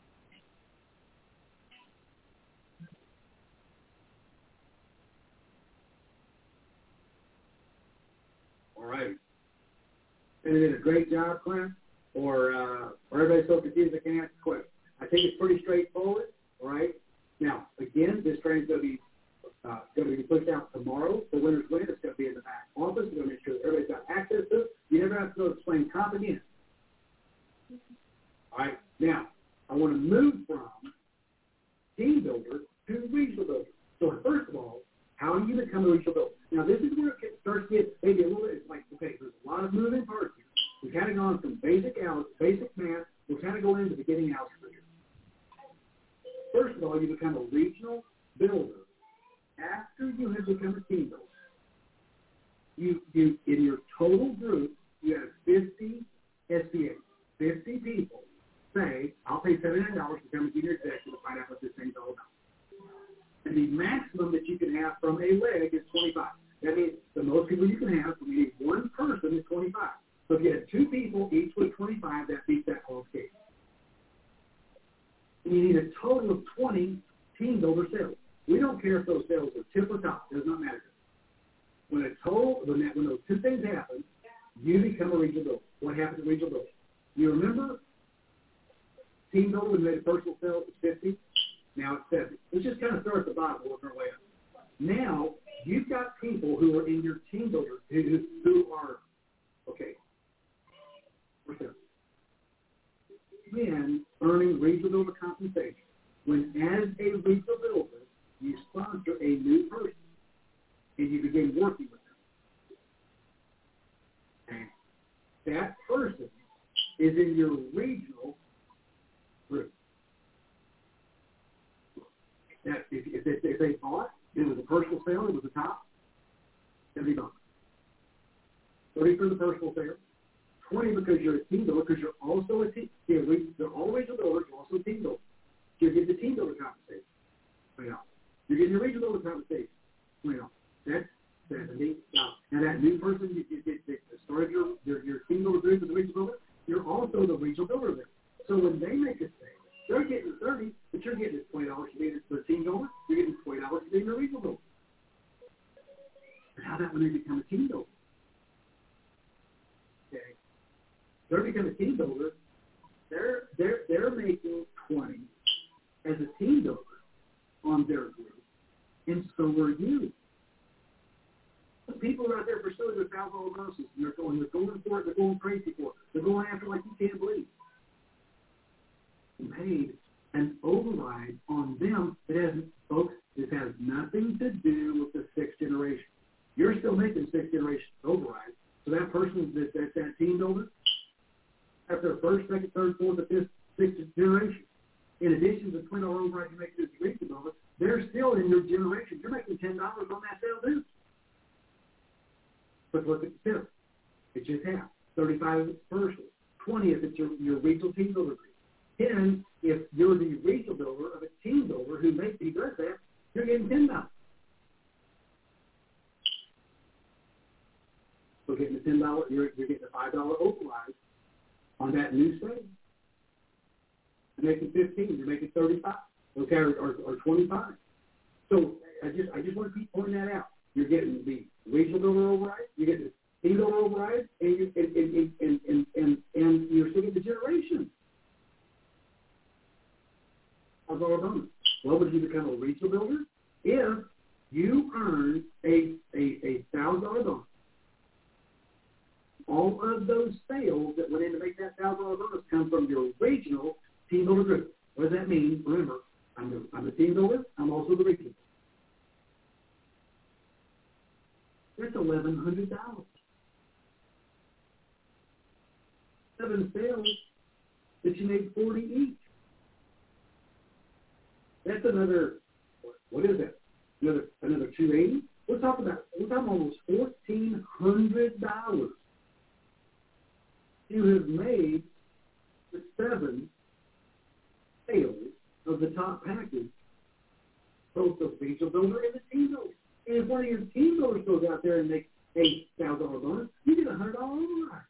All right. And they did a great job, Clint, or everybody's so confused they can't answer the question. I think it's pretty straightforward. All right. Now, again, this train's going to be pushed out tomorrow. The winner's win. It's going to be in the back office. We're going to make sure that everybody's got access to it. You never have to go explain comp again. All right. Now, I want to move from team builder to regional builder. So first of all, how do you become a regional builder? Now, this is where it starts to get maybe a little bit like, okay, there's a lot of moving parts here. We've kind of gone from basic math. We're kind of going into beginning algebra here. First of all, you become a regional builder after you have become a team builder. You in your total group, you have 50 SBAs. 50 people say, I'll pay $79 to become a senior executive to find out what this thing's all about. And the maximum that you can have from a leg is 25. That means the most people you can have from any one person is 25. So if you had 2 people, each with 25, that beats that qualification. And you need a total of 20 team builder sales. We don't care if those sales are tip or top. It does not matter. When those 2 things happen, you become a regional builder. What happens to regional builder? You remember team builder, we made a personal sale, it's 50. Now it's 70. Let's just kind of start at the bottom and work our way up. Now, you've got people who are in your team builder who are, okay, when earning regional builder compensation, when as a regional builder, you sponsor a new person and you begin working with them. And that person is in your regional group. That if they bought, it was a personal sale, it was a top, $70. 30 for the personal sale, 20 because you're a team builder, because you're also a team. They're all regional builders, you're also a team builder. So you're getting the team builder compensation. You're getting your regional builder compensation. That's $70. Now that new person you started your team builder group as a regional builder, you're also the regional builder there. So when they make a sale, they're getting $30, but you're getting $20 for being the team builder. You're getting $20 for being a regional builder. And how about when they become a team builder? Okay, they're becoming a team builder. They're making 20 as a team builder on their group, and so are you. The people are out there pursuing their $1,000 bonuses, and they're going for it. They're going crazy for it. They're going after it like you can't believe. You paid an override on them that has nothing to do with the 6th generation. You're still making 6th generation override. So that person that's that team builder, that's their 1st, 2nd, 3rd, 4th, or 5th, 6th generation. In addition to the $20 override you make to the regional builder, they're still in your generation. You're making $10 on that sale too. But look at the tip. It's just half. 35 if it's personal. 20 if it's your regional team builder group. 10 if you're the regional builder of a team builder who does that, you're getting $10. So getting the $10, you're getting a $5 override on that new sale. You're making 15. You're making 35. Okay, or 25. So I just want to keep pointing that out. You're getting the regional builder override, you get the team builder override, and you're still getting the generation of our bonus. Well, would you become a regional builder if you earn a $1,000 bonus? All of those sales that went in to make that $1,000 bonus come from your regional team builder group. What does that mean? Remember, I'm the team builder. I'm also the regional. That's $1,100. 7 sales that you made 40 each. That's another. What is that? Another $280. We're talking almost $1,400. You have made the 7 sales of the top package, both the regional builder and the team builder. And if one of your team builders goes out there and makes a $1,000 bonus, you get a $100 override.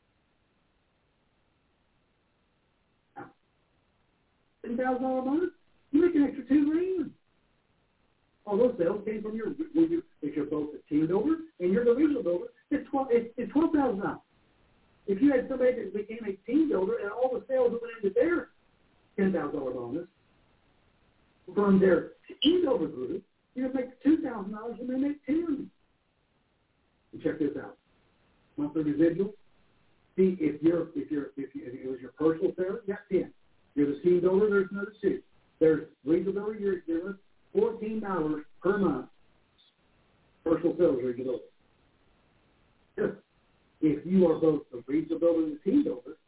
$10,000 bonus, you make an extra $2,000. All those sales came from if you're both a team builder and you're the regional builder, it's $12,000. If you had somebody that became a team builder and all the sales that went into their $10,000 bonus from their team builder group, you're going to make $2,000 and they make $10,000. And check this out. Monthly residual. See, if it was your personal sale, you got 10. You're the team builder, there's another 2. There's regional builder, you're doing $14 per month. Personal sales regional builder. If you are both the regional builder and the team builder,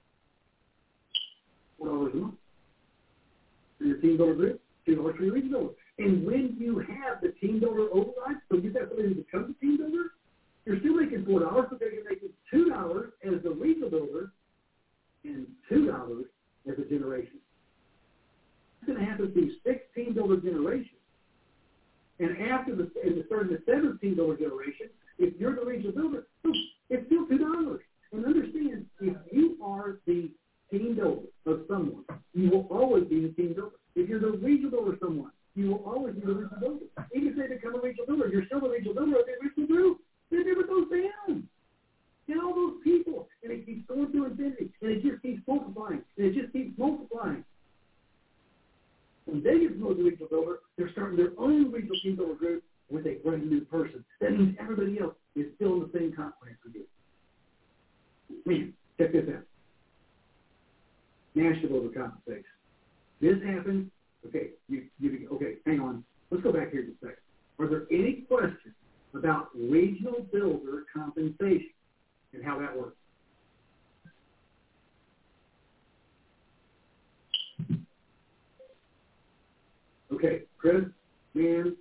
$4 a month. For your team builder group, $2 for your regional builder. And when you have the team builder override, so you got somebody who becomes a team builder, you're still making $4 because you're making $2 as the regional builder and $2 as a generation. What's going to happen to 6 team builder generations? And after starting the 7th team builder generation, if you're the regional builder, it's still $2. And plan for you. Man, check this out. National Builder compensation. This happened. Okay, okay, hang on. Let's go back here just a second. Are there any questions about regional builder compensation and how that works? Okay, Chris, man,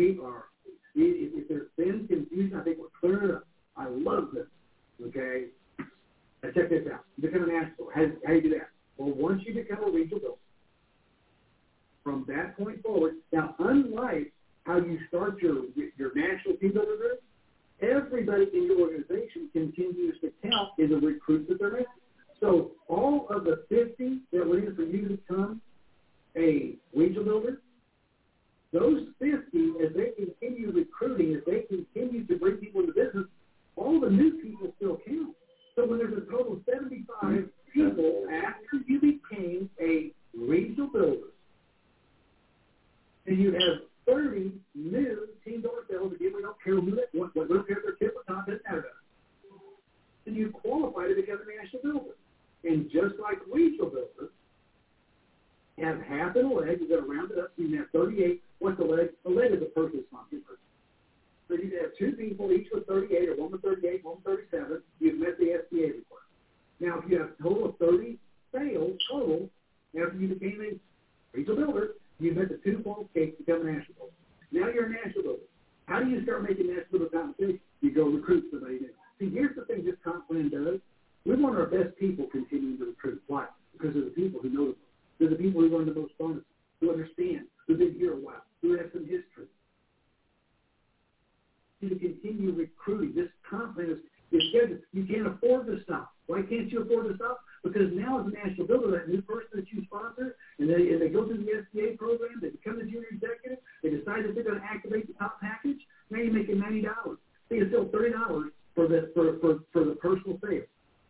if there's been confusion, I think we're clearing it up. I love this, okay? Now check this out. You become a national. How do you do that? Well, once you become a regional builder, from that point forward, now unlike how you start your national team builder group, everybody in your organization continues to count as a recruit that they're making. So all of the 50 that were in for you to become a regional builder, those 50, as they continue recruiting, as they continue to bring people into business, all the new people still count. So when there's a total of 75 people after you became a regional builder, and you have 30 new team builder sales, again, we don't care who that, we don't care if they're tip or top, doesn't matter. Then you qualify to become a national builder. And just like regional builders have half in a leg, you've got to round it up, so you have 38. What's the leg? The leg is a person sponsored person. So you have two people, each with 38, or one with 38, one with 37. You've met the SBA requirement. Now, if you have a total of 30 sales total, after you became a regional builder, you met the two qualifications to become a national builder. Now you're a national builder. How do you start making national builder compensation? You go recruit somebody new. See, here's the thing this comp plan does. We want our best people continuing to recruit. Why? Because they're the people who know the most. They're the people who learn the most from us, who understand, who've been here a while, who have some history. To continue recruiting, this comp plan is good. You can't afford to stop. Why can't you afford to stop? Because now as a national builder, that new person that you sponsor, and they go through the SBA program, they become the junior executive, they decide that they're going to activate the top package, now you're making $90. So it's still $30 for the personal sales.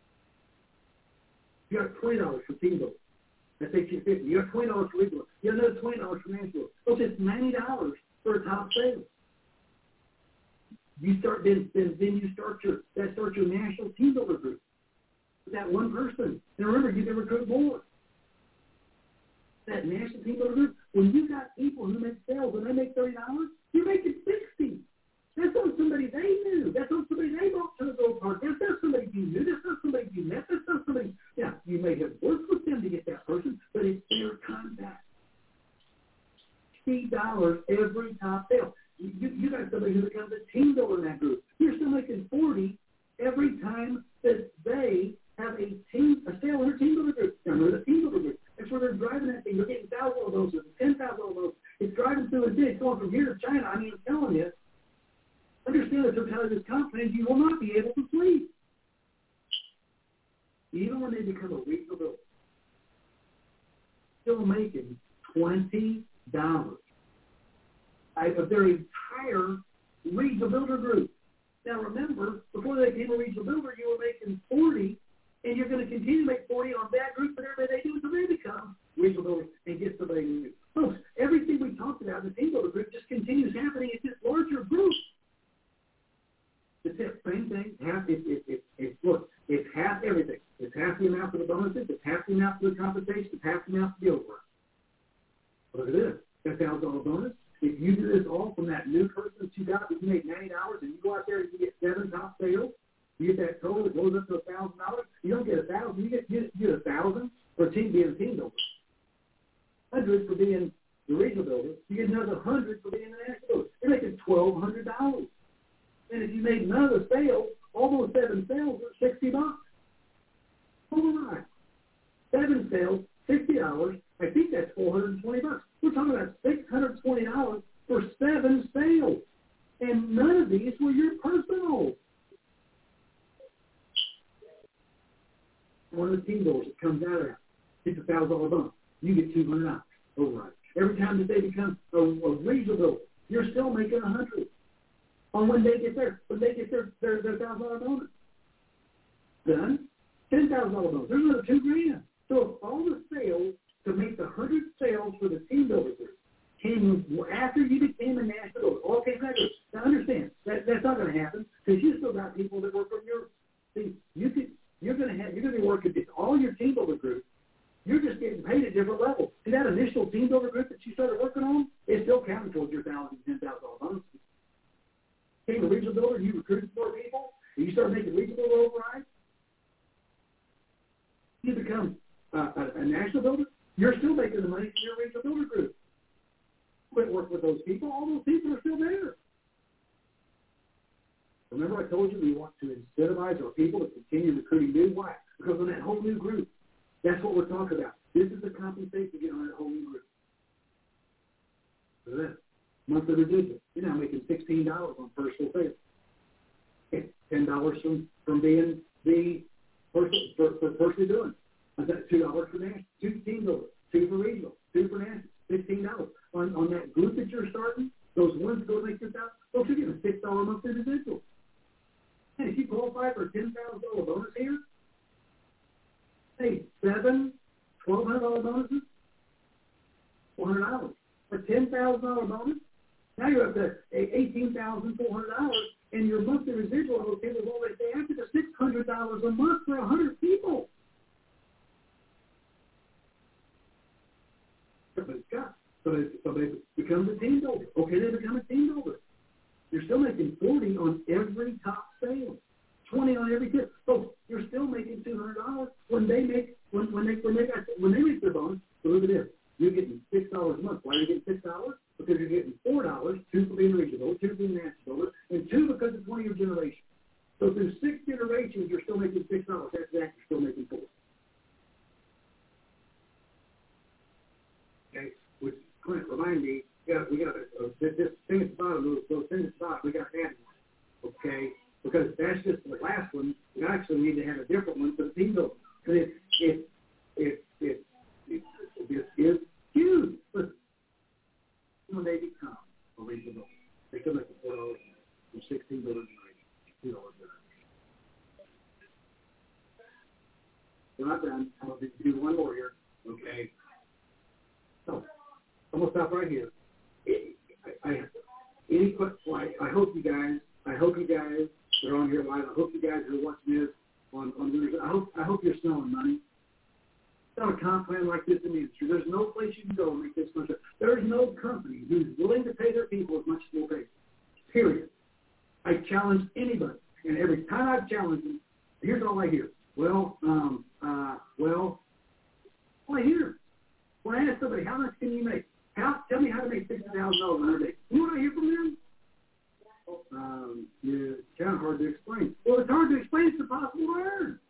You got $20 for team building. That takes you $50. You got $20 for legal. You got another $20 for national. So it's $90 for a top sale. You start then you start your national team builder group with that one person. And remember, you can recruit more. That national team builder group, when you got people who make sales and they make $30, you're making $60. That's on somebody they knew. That's on somebody they brought to the go park. That's not somebody you knew. That's not somebody you met. That's not somebody. Yeah, you may have worked with them to get that person, but it's their contact. $60 every top sale. You got somebody who becomes a team builder in that group. You're still making $40 every time that they have a sale in a team builder group. Remember the team builder group. That's where they're driving that thing. They're getting 1,000 of those, 10,000 of those. It's driving through a day. It's going from here to China. I mean, I'm telling you. Understand the totality of this confidence, you will not be able to sleep. Even when they become a regional builder, still making $20 of their entire regional builder group. Now remember, before they became a regional builder, you were making $40, and you're going to continue to make $40 on that group and everybody they do until they become regional builders and get somebody new. Folks, everything we talked about in the team builder group just continues happening in this larger group. It's the same thing. Look, it's half everything. It's half the amount for the bonuses. It's half the amount for the compensation. It's half the amount for the overrun. Look at this. That's $1,000 bonus. If you do this all from that new person that you got, if you make $90 and you go out there and you get 7 top sales, you get that total, it goes up to $1,000. You don't get $1,000. You get $1,000 for being a team builder. $100 for being the regional builder. You get another $100 for being the national builder. You're making $1,200. And if you made none of the sales, all those 7 sales are $60. All right. 7 sales, $60. I think that's $420. We're talking about $620 for 7 sales. And none of these were your personal. One of the team builders that comes out of that gets a $1,000 bonus. You get $200 override. Every time that they become a regional builder, you're still making $100. On when they get their $1,000 bonus. Done. $10,000 bonus. There's another $2,000. So if all the sales to make the 100 sales for the team builder group, came after you became a national builder. All came after. Now understand, that's not going to happen because you still got people that work from your. See, you're going to be working with all your team builder groups. You're just getting paid at different levels. See, that initial team builder group that you started working on, it's still counting towards your $1,000, $10,000 bonus. Became a regional builder, you recruited more people, and you started making regional overrides. You become a national builder, you're still making the money from your regional builder group. Quit working with those people. All those people are still there. Remember I told you we want to incentivize our people to continue recruiting new. Why? Because of that whole new group. That's what we're talking about. This is the compensation to get on that whole new group. So that monthly residual. You're now making $16 on personal sales. Okay, $10 from being the person for personally doing. I've got $2 for national, 2 team builders, 2 for regional, 2 for national, $16. On that group that you're starting, those ones go make $6,000. Those are getting a $6 monthly residual. And if you qualify for a $10,000 bonus here, hey, $1,200 bonuses, $400. For $10,000 bonus, now you're up to $18,400, and your monthly residual on those people is always after the $600 a month for 100 people. So they become a team builder. Okay, they become a team builder. You're still making 40 on every top sale, 20 on every tip. So you're still making $200 when they make their bonus. So look at this. You're getting $6 a month. Why are you getting $6? Because you're getting $4, 2 for being regional, 2 for being national builder, and 2 because it's one of your generations. So through 6 generations, you're still making $6. That's exactly you're still making 4. Okay, which Clint, remind me, we got this thing at the bottom, those things at the bottom, we got to add one. Okay, because that's just the last one. We actually need to have a different one for the team building. Because it is huge. Listen, when they become a regional builder, they still make $4 from 16 builders and $2 an We're not done. I'm going to do one more here. Okay. So I'm going to stop right here. I hope you guys that are on here live, I hope you guys who are watching this on I hope you're selling money. It's not a comp plan like this in the industry. There's no place you can go and make this much. There is no company who's willing to pay their people as much as we'll pay. Period. I challenge anybody, and every time I've challenged them, here's all I hear. All I hear. When I ask somebody, how much can you make? Tell me how to make $60,000 in 100 days. You know what I hear from them? It's kind of hard to explain. Well, it's hard to explain. It's impossible to earn.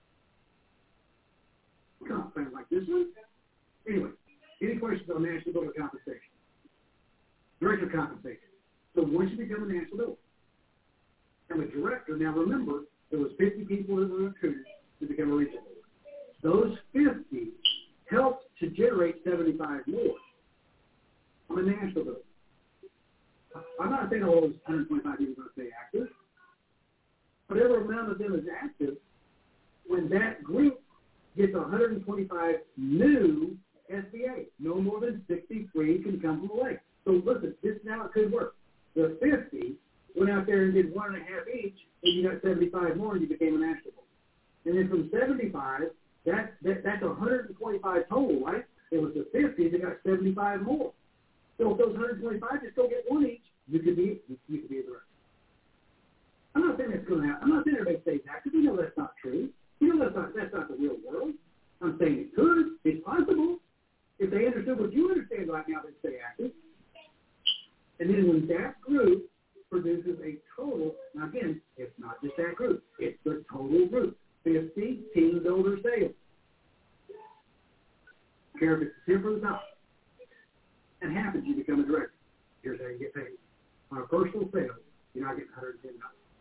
We can't plan like this one. Anyway, any questions on national builder compensation? Director compensation. So once you become a national builder, become a director. Now remember, there was 50 people that were recruited to become a regional builder. Those 50 helped to generate 75 more. I'm a national builder. I'm not saying all those 125 people are going to stay active. Whatever amount of them is active, when that group gets 125 new SBA, no more than 63 can come from the lake. So listen, this is how it could work. The 50 went out there and did 1.5 each, and you got 75 more, and you became a national builder. And then from 75, that's 125 total, right? It was the 50 that got 75 more. So if those 125 just go get 1 each, you could be a director. I'm not saying that's going to happen. I'm not saying everybody stays active. You know that's not true. You know that's not the real world. I'm saying it could. It's possible. If they understood what you understand right now, they'd stay active. And then when that group produces a total, now again, it's not just that group. It's the total group. 50 team builder sales. Care if it's 10 from the top. And happens, you become a director. Here's how you get paid. On a personal sale, you're not getting $110.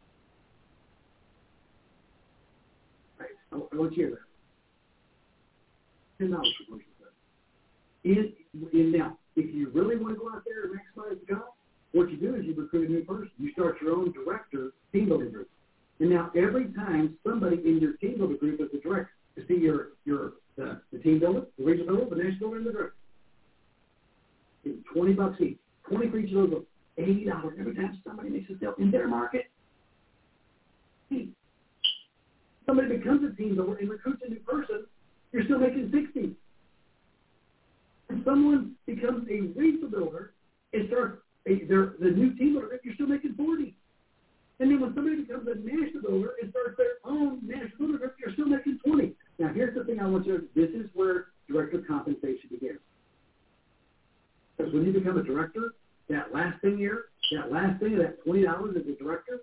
Right. I want you to hear that. $10 for personal sale. Now, if you really want to go out there and maximize the job, what you do is you recruit a new person. You start your own director team building group. And now every time somebody in your team builder group is a director, you see the team builder, the regional builder, the national builder, and the director. It's $20 each. 20 for each of those. $80 every time somebody makes a sale in their market. Somebody becomes a team builder and recruits a new person, you're still making $60. If someone becomes a regional builder and starts the new team builder, you're still making $40. And then when somebody becomes a national builder and starts their own national builder group, you're still making $20. Now, here's the thing I want you to, this is where director compensation begins. Because when you become a director, that last thing of that $20 as a director,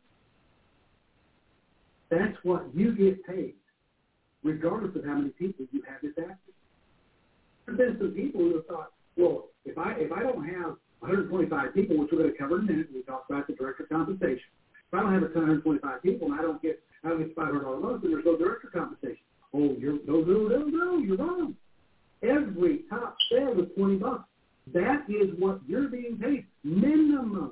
that's what you get paid, regardless of how many people you have this active. There's been some people who have thought, well, if I don't have 125 people, which we're going to cover in a minute, we talk about the director compensation. If I don't have 125 people and I don't get $500 a month, then there's no director compensation. Oh, you're wrong. Every top sale is $20. That is what you're being paid, minimum.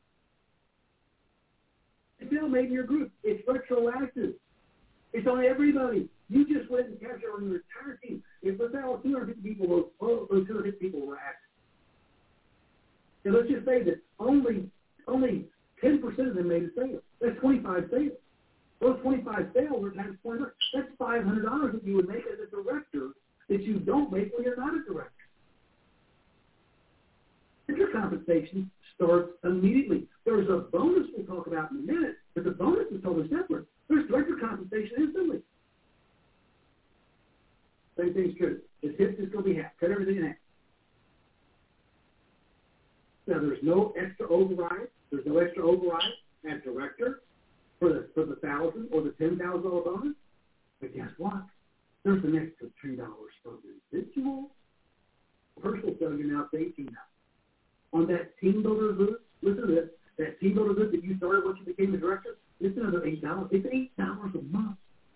It's still made in your group. It's retroactive. It's on everybody. You just went and captured on your entire team. If let's say all 250 people those 250 people were active. And let's just say that only 10% of them made a sale. That's 25 sales. Those 25 sales are times 20. That's $500 that you would make as a director that you don't make when you're not a director. Your compensation starts immediately. There's a bonus we'll talk about in a minute, but the bonus is totally separate. There's director compensation instantly. Same thing's true. The tip is going to be half. Cut everything in half. Now, there's no extra override. There's no extra override as director for the $1,000 or the $10,000 bonus. But guess what? There's an extra $3 for the residual. Personal selling now to $18. On that team builder group, listen to this, that team builder group that you started once you became the director, it's another $8. It's $8 a month.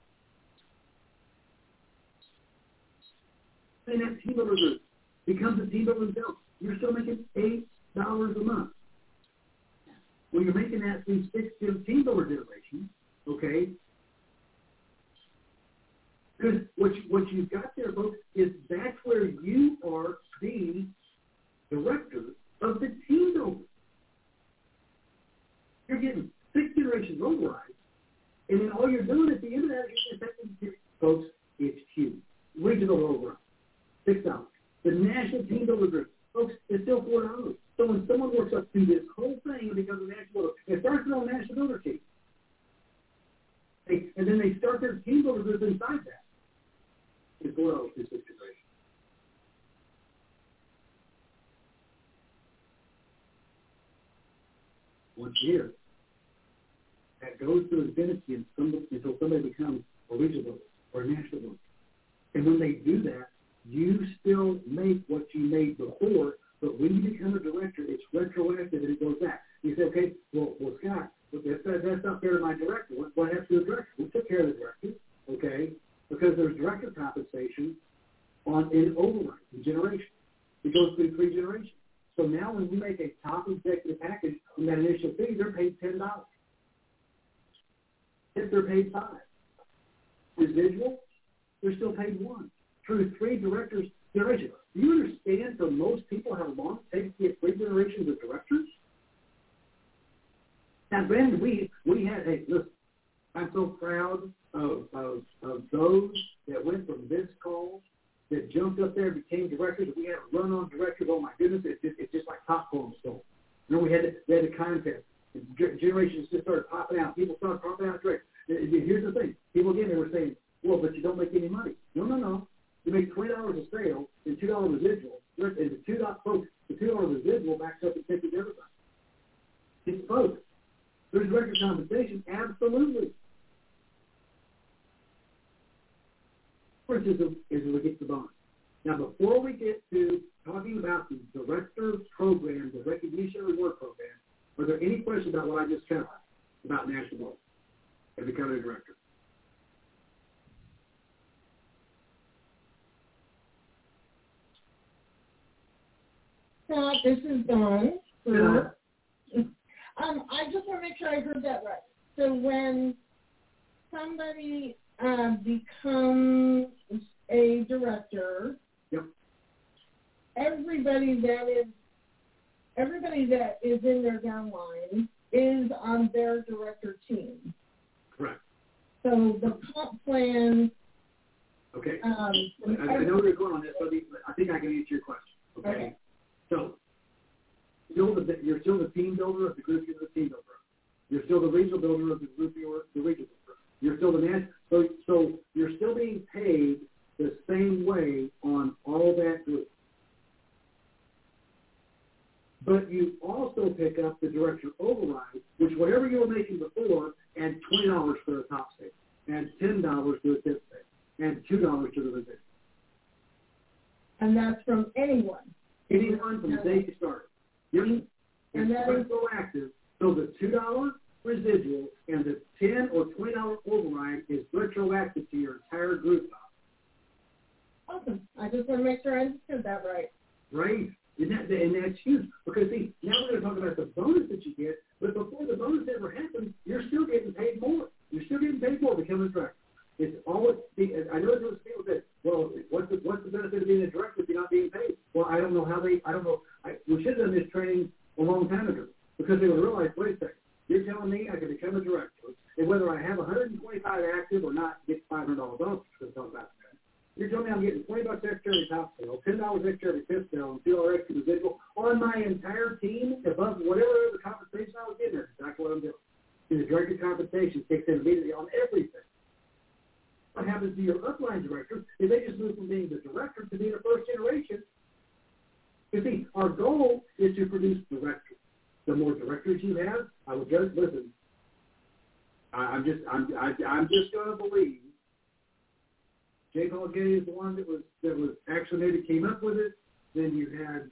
And that team builder group becomes a team builder themselves. You're still making $8 a month. When you're making that through 6 team builder generations, okay, because what you've got there, folks, is that's where you are the director of the team builder. You're getting 6 generations override, and then all you're doing at the end of that is second, folks, it's huge. Regional override, $6. The national team builder group, folks, it's still $4. So when someone works up through this whole thing and becomes a national builder, it starts on a national builder team. And then they start their team builder group inside that. It's $4 to 6 generations. Once a year. That goes through infinity until somebody becomes a regional builder or a national builder. And when they do that, you still make what you made before, but when you become a director, it's retroactive and it goes back. You say, okay, well Scott, that's not fair to my director. What happens to the director? We took care of the director, okay, because there's director compensation in override, in generation. It goes through 3 generations. So now when you make a top executive package on that initial fee, they're paid $10. If they're paid $5. Residual, they're still paid $1. Through 3 directors' generations. Do you understand for most people how long it takes to get 3 generations of directors? Now, granted, we had, hey, listen, I'm so proud of those that went from this call that jumped up there and became directors. We had a run on directors. Oh, my goodness, it's just like popcorn stove. You know, we had a contest. Generations just started popping out. People started popping out directors. Here's the thing. People, again, they were saying, well, but you don't make any money. No. You make $20 a sale and $2 residual. And the $2 residual backs up and takes everybody. It's both. There's record compensation, absolutely. First is we get to the bonus. Now, before we get to talking about the director program, the recognition reward program, are there any questions about what I just said about national board and becoming a director? This is Dawn. I just want to make sure I heard that right. So when somebody becomes a director, yep, everybody that is everybody that is in their downline is on their director team. Correct. So the comp plan. Okay. I know where you're going on this, but I think I can answer your question. Okay. So you're still the team builder of the group you're the team builder of. You're still the regional builder of the group you're the regional builder of. You're still the national. So you're still being paid the same way on all that group. But you also pick up the director override, which whatever you were making before, add $20 for the top state, add $10 to the tip state, add $2 to the residual. And that's from anyone. Anyone from the day you started. And that is proactive. So the $2 residual and the $10 or $20 override is retroactive to your entire group. Awesome. I just want to make sure I understood that right. Right. And that's huge. Because, see, now we're going to talk about the bonus that you get, but before the bonus ever happens, you're still getting paid more. You're still getting paid more becoming a director. It's always, I know there's people that, well, what's the benefit of being a director if you're not being paid? Well, I don't know. We should have done this training a long time ago because they would realize, wait a second, you're telling me I can become a director, and whether I have 125 active or not, get $500 bonus. We'll talk about that. You're telling me I'm getting $20 extra every top sale, $10 extra every fifth sale, and $2 extra residual on my entire team above whatever the compensation I was getting. That's exactly what I'm doing. And the director compensation kicks in immediately on everything. What happens to your upline directors is they just move from being the director to being a first generation. You see, our goal is to produce directors. The more directors you have, I would just listen. I'm just going to believe. J. Paul Getty is the one that was actually maybe came up with it. Then you had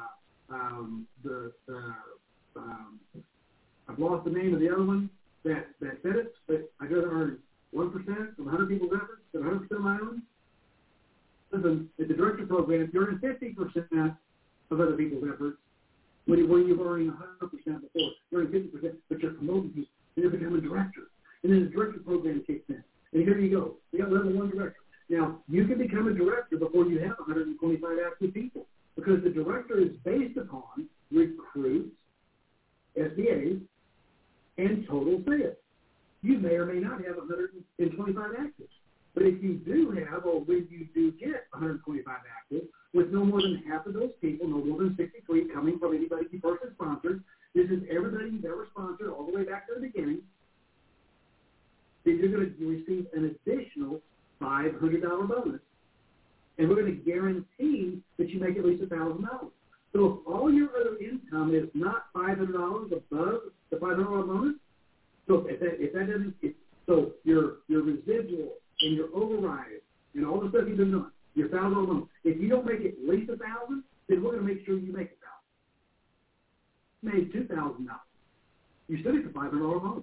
I've lost the name of the other one that said it, but I'd rather earn 1% from 100 people's efforts than 100% of my own. Listen, at the director program, if you're earning 50% of other people's efforts, when you're earning 100% before, you're earning 50%, but you're promoting people, and you're becoming a director. And then the director program kicks in. And here you go. You got level 1 director. Now, you can become a director before you have 125 active people because the director is based upon recruits, SBAs, and total sales. You may or may not have 125 actives. But if you do have, or when you do get 125 active, with no more than half of those people, no more than 63 coming from anybody you personally sponsored, this is everybody you've ever sponsored all the way back to the beginning, then you're going to receive an additional $500 bonus. And we're going to guarantee that you make at least $1,000. So if all your other income is not $500 above the $500 bonus, so if that doesn't, so your residual and your override and all the stuff you've been doing, your $1,000 bonus, if you don't make at least $1,000, then we're going to make sure you make $1,000. You made $2,000. You still get the $500 bonus.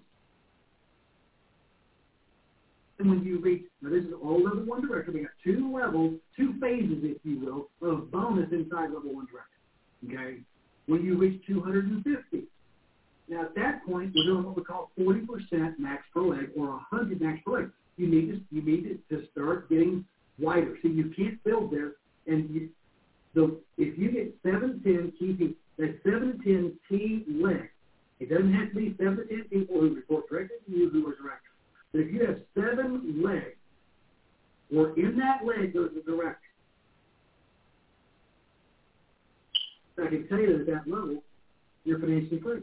And when you reach, now this is all level 1 director, we got 2 levels, 2 phases, if you will, of bonus inside level 1 director. Okay? When you reach 250. Now at that point, we're doing what we call 40% max per leg or 100 max per leg. You need to start getting wider. See, you can't build there, and if you get 7 to 10 key people, that's 7 to 10 key legs. It doesn't have to be 7 to 10 people who report directly to you who are directors. But if you have 7 legs, or in that leg there's a director, I can tell you that at that level, you're financially free.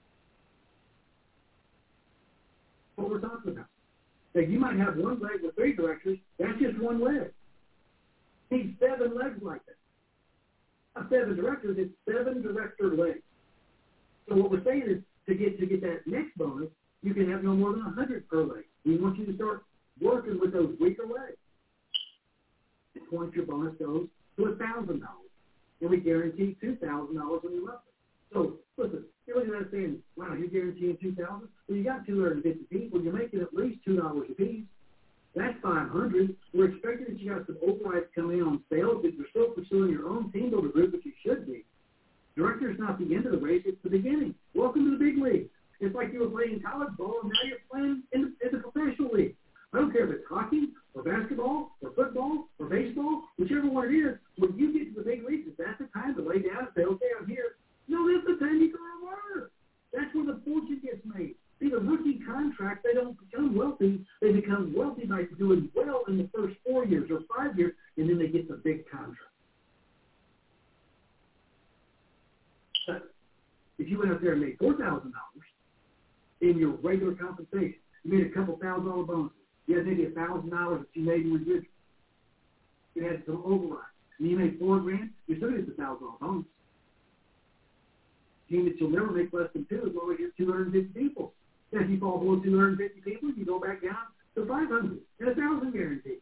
What we're talking about. Now, you might have 1 leg with 3 directors. That's just 1 leg. You need 7 legs like that. Not 7 directors, it's 7 director legs. So what we're saying is to get that next bonus, you can have no more than 100 per leg. We want you to start working with those weaker legs. At that point, your bonus goes to $1,000. And we guarantee $2,000 when you love it. So, listen, you're looking at it saying, wow, you're guaranteeing $2,000? Well, you got 250 people. You're making at least $2 a piece. That's $500. We're expecting that you got some overrides coming in on sales, but you're still pursuing your own team builder group, which you should be. Director is not the end of the race. It's the beginning. Welcome to the big league. It's like you were playing college ball, and now you're playing in the professional league. I don't care if it's hockey or basketball or football or baseball, whichever one it is, when you get to the big leagues, is that the time to lay down and say, okay, I'm here? No, that's the wealthy by doing well in the first 4 years or 5 years, and then they get the big contract. But if you went out there and made $4,000 in your regular compensation, you made a couple $1,000 bonuses, you had maybe $1,000 that you made in residual, you had some override, and you made $4,000, you still get the $1,000 bonus. Team that you'll never make less than 2 as long as you're 250 people. And if you fall below 250 people, you go back down to 500 and 1,000 guaranteed.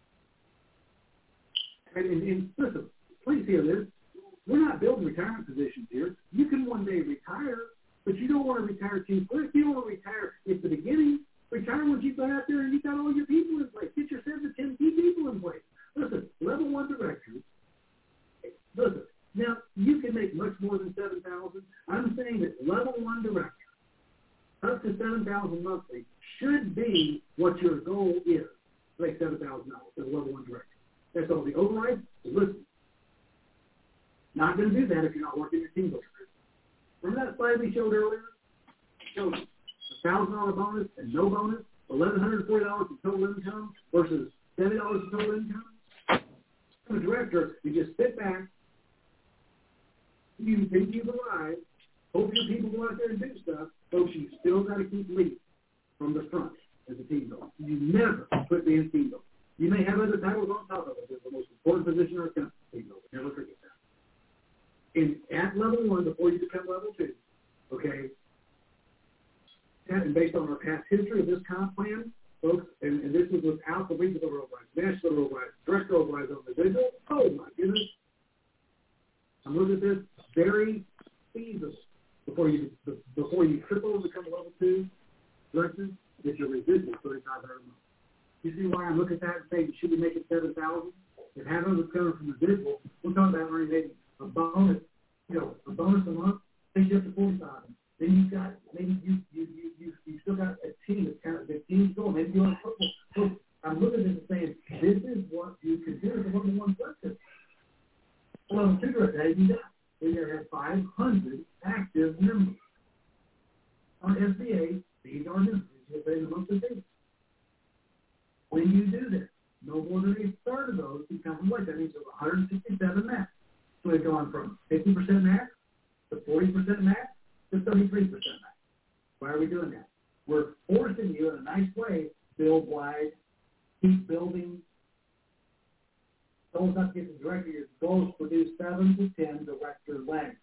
And listen, please hear this. We're not building retirement positions here. You can one day retire, but you don't want to retire too quick. You don't want to retire at the beginning. Retire once you've got out there and you've got all your people in place. Get your 7 to 10 key people in place. Listen, level 1 directors. Listen, now you can make much more than $7,000. I'm saying that level 1 director, up to $7,000 monthly, should be what your goal is. Like $7,000 as a level 1 director. That's all. The override, listen. Not going to do that if you're not working your team building. Remember that slide we showed earlier? Showed $1,000 bonus and no bonus, $1,140 in total income versus $70 in total income. I'm a director, you just sit back, you think you've arrived, hope your people go out there and do stuff, folks, you still got to keep leading from the front as a team builder. You never quit being a team builder. You may have other titles on top of it. It's the most important position in our company, team builder. Never forget that. And at level 1, before you become level 2, okay, and based on our past history of this comp plan, folks, and this was without the regional overrides, national overrides, director overrides on the digital, oh my goodness. I'm looking at this very feasible before you triple and become level 2 director, get your residual $3,500 a month. You see why I look at that and say you should be making $7,000? If half of it's coming from residual, we're talking about earning maybe a bonus, a bonus a month, takes you up to $40,000. Then you've got maybe you still got a team that's kind of the team's going. Maybe you're on football. So I'm looking at this and saying this is what you consider the level 1 director. Level 2 director, how do you do that? They have 500 active members. On SBA, these are members. You pay the monthly fee. When you do this, no more than a third of those become from what? That means there's 167 max. So they've gone from 50% max to 40% max to 33% max. Why are we doing that? We're forcing you in a nice way, build wide, keep building. Goal is not to get the director. Your goal is to produce 7 to 10 director legs.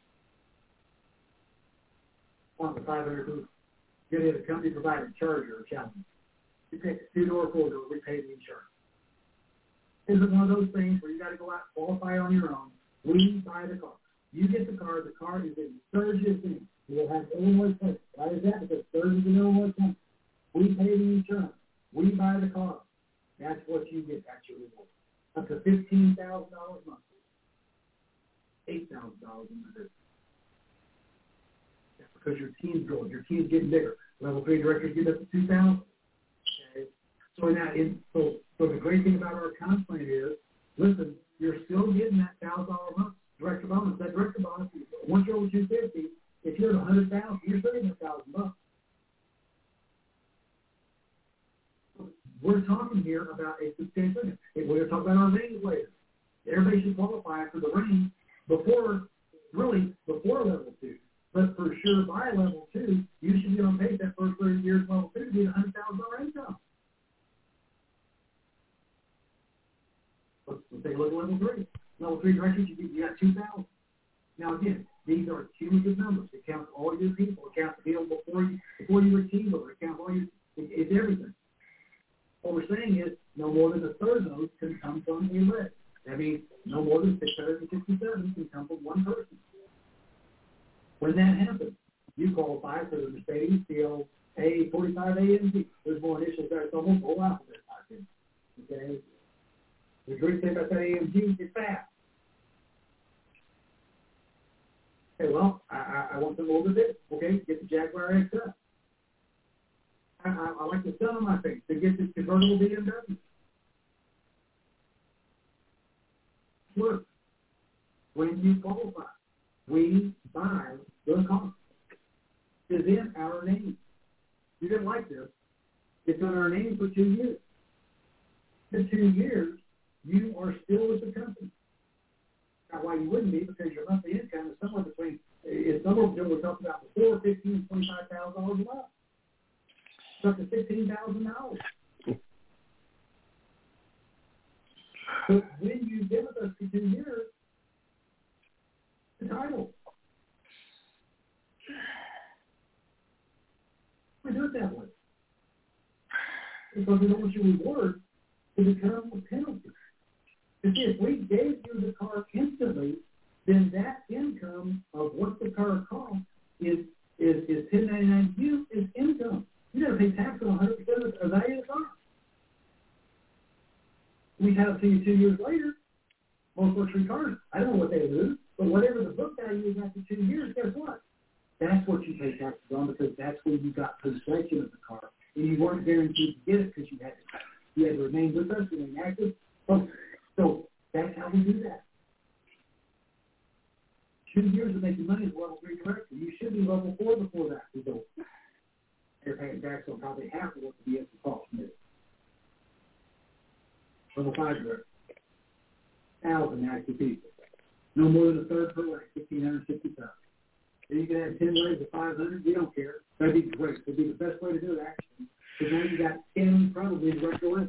On the 500 booth, get a company provided charger or challenge. You pick a 2-door, 4-door, we pay the insurance. Isn't one of those things where you got to go out and qualify on your own. We buy the car. You get the car is in Sturgis, and you'll have Illinois plates. Why is that? Because Sturgis is an Illinois company. We pay the insurance. We buy the car. That's what you get. That's your reward. Up to $15,000 monthly. $8,000 in the business. That's because your team's growing. Your team's getting bigger. Level 3 directors get up to $2,000. Okay. So the great thing about our comp plan is, listen, you're still getting that $1,000 a month director bonus. That director bonus, once you're over 250, if you're at 100,000, you're still getting $1,000. We're talking here about a substantial thing. We're going to talk about our range later. Everybody should qualify for the range before level 2. But for sure, by level 2, you should be on pace that first 30 years level 2 to get $100,000 income. Let's take a look at level 3. Level 3 directors, you got 2,000. Now again, these are cumulative numbers. It counts all your people. It counts the people before you were team builder. It counts all your. It's everything. What we're saying is no more than a third of those can come from a leg. That means no more than 667 can come from one person. When that happens, you qualify for the Mercedes CL A45AMG. There's more initials there. It's almost whole alphabet. Okay. The great thing about that AMG is fast. Okay, well, I want some older bit. Okay, get the Jaguar XF. I like the sun on my face to get this convertible BMW. Look, when you qualify, we buy the car. It's in our name. You didn't like this. It's in our name for 2 years. after 2 years, you are still with the company. Now, why you wouldn't be, because your monthly income is somewhere between, we're talking about before, $15,000 and $25,000 a month. It's up to $15,000. But when you've been with us for 2 years, the title. We do it that way. Because we don't want your reward to become a penalty. You see, if we gave you the car instantly, then that income of what the car costs is $1099 to you is income. You got to pay tax on 100% of the value of the car. We have it to you 2 years later. Most luxury cars, I don't know what they lose, but whatever the book value is after 2 years, guess what? That's what you pay taxes on, because that's when you got possession of the car, and you weren't guaranteed to get it because you had to remain with us, remain active. So that's how we do that. 2 years of making money is level 3 director. You should be level 4 before that. You don't. You're paying tax on probably half of what the vehicle cost me. Level 5 director. 1,000 active people. No more than a third per leg, 1,560,000. Then you can have 10 legs of 500. We don't care. That'd be great. That'd be the best way to do it, actually. Because now you got 10 probably direct legs.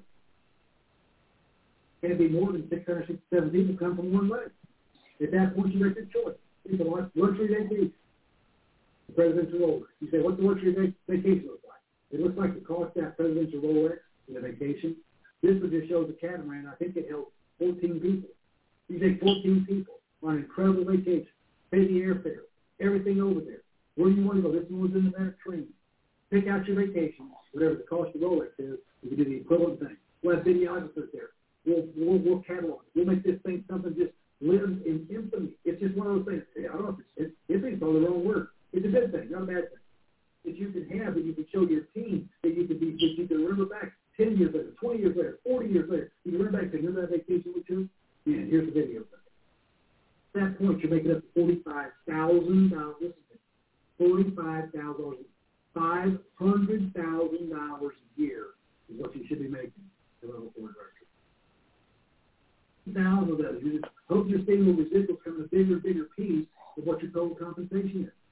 It'd be more than 667 people come from one leg. If that's what you make your choice. It's a luxury vacation. The presidential Rolex. You say, what's the luxury vacation look like? It looks like the cost of that presidential Rolex in a vacation. This one just shows a catamaran. I think it held 14 people. You take 14 people on an incredible vacation. Pay the airfare. Everything over there. Where do you want to go? This one was in the Mediterranean. Pick out your vacation. Whatever the cost of Rolex is, you can do the equivalent thing. We'll have videographers there. We'll catalog it. We'll make this thing something just lives in infamy. It's just one of those things. I don't know if it's probably the wrong word. It's a good thing, not a bad thing. That you can have, that you can show your team, that you can remember back 10 years later, 20 years later, 40 years later. You can remember back and say, remember that vacation we took? Yeah, here's the video. At that point, you're making up $45,000. Listen, $45,000. $500,000 a year is what you should be making as a level 4 director. Thousands of those. You just hope your stable residual becomes a bigger piece of what your total compensation is.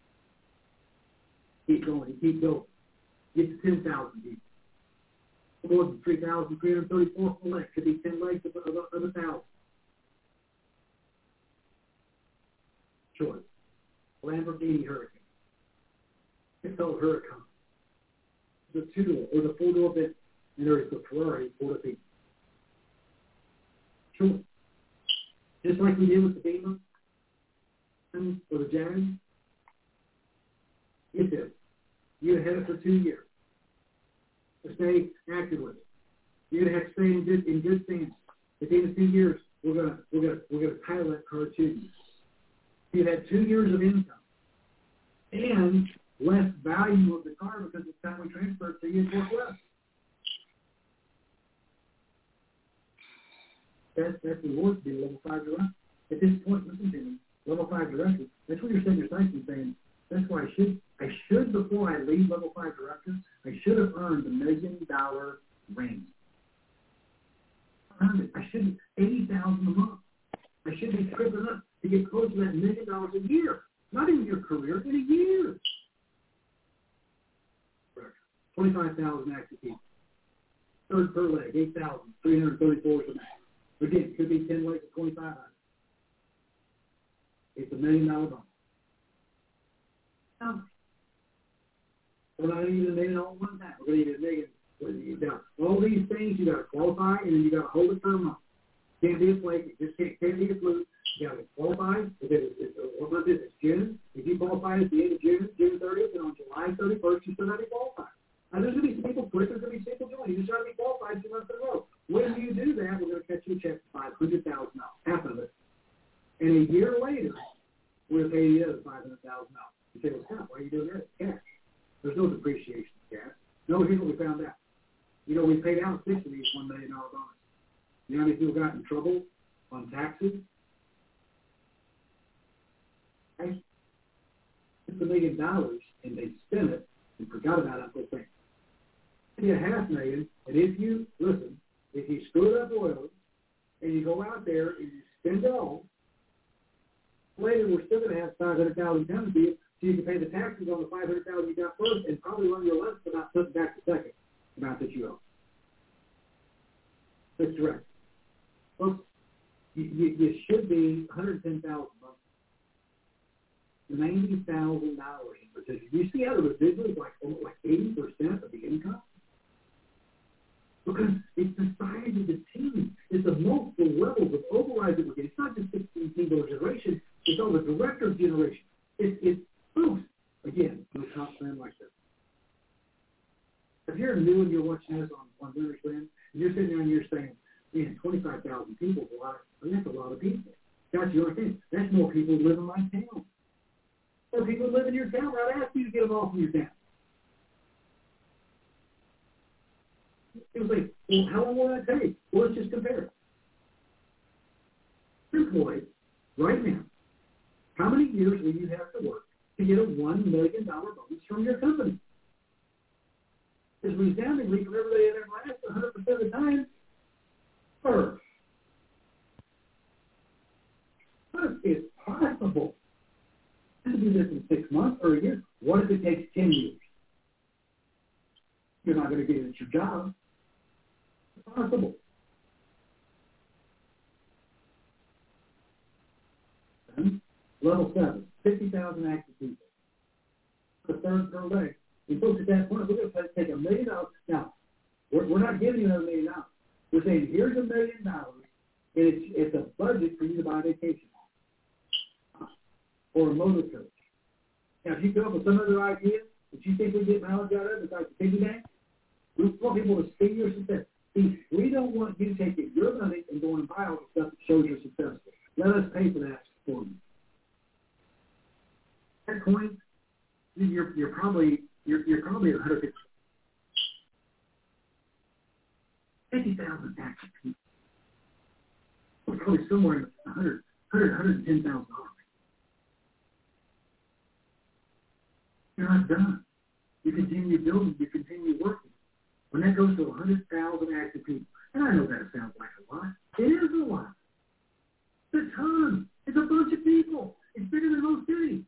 Keep going. Get to 10,000 people. More than 3,334 per leg. Could be 10 legs of 1,000. Choice. Lamborghini Hurricane. It's called Huracan. The 2-door or the 4-door Bentley. And there is the Ferrari 4-door. Sure. Just like we did with the Beamer or the Jag. Get this. You had it for 2 years. To stay active with it. You're gonna have to stay in good standing. At the end of 2 years, we're gonna title that car to you. You had 2 years of income and less value of the car because it's time we transfer it to you, it's worth less. That's the reward to be a level 5 director. At this point, listen to me, level 5 director, that's where you're setting your sights and saying, that's why I should before I leave level 5 director, I should have earned the $1 million range. I should $80,000 a month. I should be tripping up to get close to that $1 million a year. Not in your career, in a year. 25,000 active people. Third per leg, 8,334 is the max. Again, could be 10 legs of 2,500. It's $1 million bonus. Now, we're not even $1 million all one time. We're going to get $1 million. You got all these things, you got to qualify, and then you got to hold it for a month. Can't be a flake. It just can't be a fluke. You got to qualify. What month is it? June. If you qualify at the end of June 30th, and on July 31st, you still got to be qualified. Now, there's going to be some people quit. There's going to be people join. You just got to be qualified 2 months in a row. When you do that, we're going to cut you a check for $500,000, half of it. And a year later, we're going to pay you the other $500,000. You say, well, Scott, why are you doing that? Cash. There's no depreciation in cash. No, here's what we found out. You know, we paid out 6 of these $1 million bonus. You know how many people got in trouble on taxes? It's $1 million, and they spent it and forgot about it for things. $500,000, and if you you screw it up royally, and you go out there and you spend it all, later we're still going to have $500,000 coming to you, so you can pay the taxes on the $500,000 you got first, and probably learn your lesson about putting back the second amount that you owe. That's correct. Folks, you should be $110,000 months. $90,000 in particular. You see how the residual is like 80% of the income? Because it's the size of the team. It's the multiple levels of overrides that we're getting. It's not just 16 people generation. It's all the director generation. It's folks. Again, no top plan like this. If you're new and you're watching this on Winners Win, and you're sitting there and you're saying, man, 25,000 people is a lot. I mean, that's a lot of people. That's your thing. That's more people who live in my town. More people who live in your town. I'd ask you to get them off from your town. It was like, well, how long will that take? Well, let's just compare it. Employed right now, how many years will you have to work to get a $1 million bonus from your company? Because resoundingly, from everybody that ever asked, 100% of the time, first. What if it's possible to do this in 6 months or a year? What if it takes 10 years? You're not going to get it at your job. It's possible. Level 7, 50,000 active people. The third per leg. And folks, at that point, we're going to take $1 million. Now, we're not giving you another $1 million. We're saying, here's $1 million, and it's a budget for you to buy a vacation or a motor coach. Now, if you come up with some other idea that you think we get mileage out of, besides the piggy bank, we want people to see your success. See, we don't want you taking your money and going and buy all the stuff that shows you're successful. Let us pay for that for you. At that point, you're probably at 150,000 active people. We're probably somewhere in $110,000. You're not done. You continue building. You continue working. When that goes to 100,000 active people, and I know that sounds like a lot. It is a lot. It's a ton. It's a bunch of people. It's bigger than most cities.